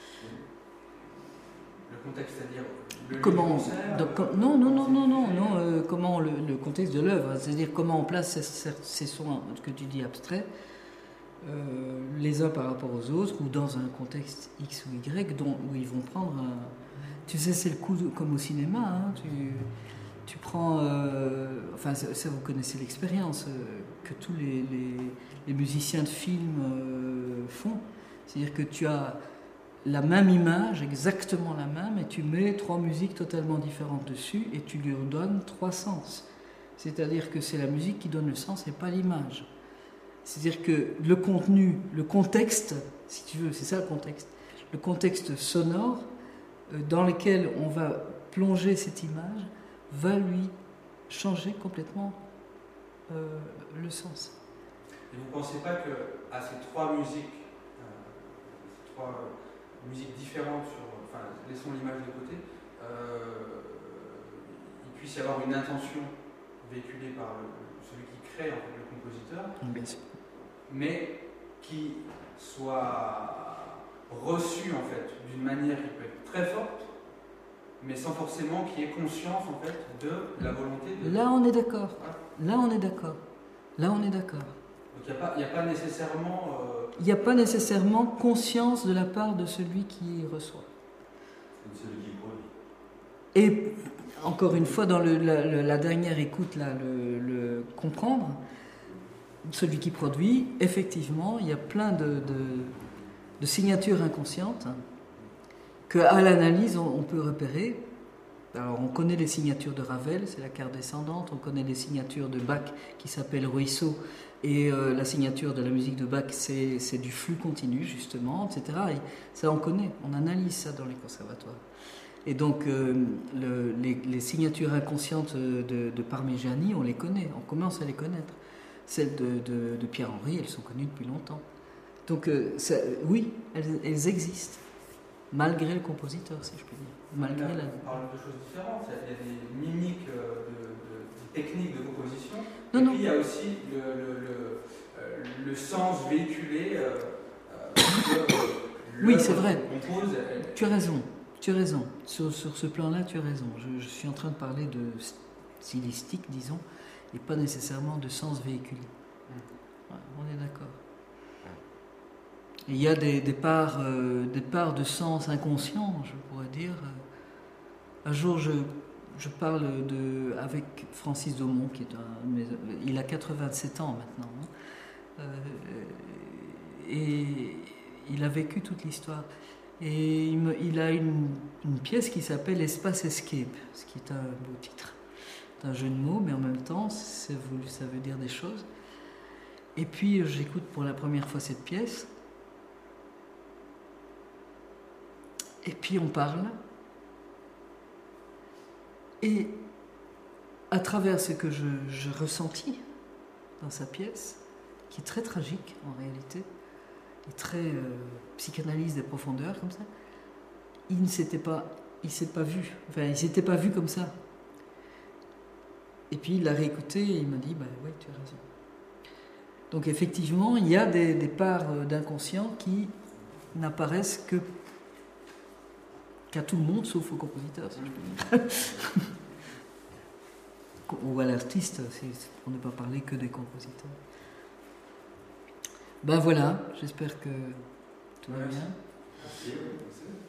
Le contexte, c'est-à-dire le comment, concert, donc, euh, non, non, non, non, non, non euh, comment le, le contexte de l'œuvre, c'est-à-dire comment on place ces, ces sons, ce que tu dis abstraits, euh, les uns par rapport aux autres, ou dans un contexte X ou Y, dont, où ils vont prendre un... Tu sais, c'est le coup, de, comme au cinéma, hein, tu... Tu prends, euh, enfin ça, ça vous connaissez l'expérience euh, que tous les, les, les musiciens de film euh, font. C'est-à-dire que tu as la même image, exactement la même, et tu mets trois musiques totalement différentes dessus et tu lui donnes trois sens. C'est-à-dire que c'est la musique qui donne le sens et pas l'image. C'est-à-dire que le contenu, le contexte, si tu veux, c'est ça le contexte, le contexte sonore euh, dans lequel on va plonger cette image va lui changer complètement euh, le sens. Et vous ne pensez pas qu'à ces trois musiques, euh, ces trois euh, musiques différentes, sur, enfin, laissons l'image de côté, euh, il puisse y avoir une intention véhiculée par le, celui qui crée, en fait, le compositeur, Bien sûr. mais qui soit reçue en fait d'une manière qui peut être très forte, mais sans forcément qu'il y ait conscience en fait de la volonté de... Là on est d'accord. Là on est d'accord. Là on est d'accord. Donc il n'y a, a pas nécessairement... Euh... Il n'y a pas nécessairement conscience de la part de celui qui reçoit. C'est celui qui produit. Et encore une fois, dans le, la, le, la dernière écoute, là, le, le comprendre, celui qui produit, effectivement, il y a plein de, de, de signatures inconscientes hein, qu'à l'analyse, on, on peut repérer. Alors, on connaît les signatures de Ravel, c'est la carte descendante, on connaît les signatures de Bach qui s'appelle Ruisseau, et euh, la signature de la musique de Bach, c'est, c'est du flux continu, justement, et cetera. Et ça, on connaît, on analyse ça dans les conservatoires. Et donc, euh, le, les, les signatures inconscientes de, de Parmigiani, on les connaît, on commence à les connaître. Celles de, de, de Pierre-Henry, elles sont connues depuis longtemps. Donc, euh, ça, oui, elles, elles existent, malgré le compositeur, si je peux dire. Malgré on, la... on parle de choses différentes. Il y a des mimiques de, de, de techniques de composition. Non, et non. puis, il y a aussi le, le, le, euh, le sens véhiculé. Euh, euh, oui, c'est vrai. Compose, elle... Tu as raison. Tu as raison. Sur, sur ce plan-là, tu as raison. Je, je suis en train de parler de stylistique, disons, et pas nécessairement de sens véhiculé. Ouais, on est d'accord. Il y a des, des, parts, euh, des parts de sens inconscient, je pourrais dire. Un jour, je, je parle de, avec Francis Daumont, qui est un, mais, il a quatre-vingt-sept ans maintenant, hein, euh, et il a vécu toute l'histoire. Et il, me, il a une, une pièce qui s'appelle Espace Escape, ce qui est un beau titre. C'est un jeu de mots, mais en même temps, c'est voulu, ça veut dire des choses. Et puis, j'écoute pour la première fois cette pièce. Et puis, on parle. Et à travers ce que je, je ressentis dans sa pièce, qui est très tragique en réalité, et très euh, psychanalyse des profondeurs comme ça, il ne s'était pas, il s'est pas vu, enfin il s'était pas vu comme ça. Et puis il l'a réécouté et il m'a dit, bah oui, tu as raison. Donc effectivement, il y a des, des parts d'inconscient qui n'apparaissent que qu'à tout le monde, sauf au compositeur, si je peux dire. Ou à l'artiste, pour ne pas parler que des compositeurs. Ben voilà, j'espère que tout va bien. Merci.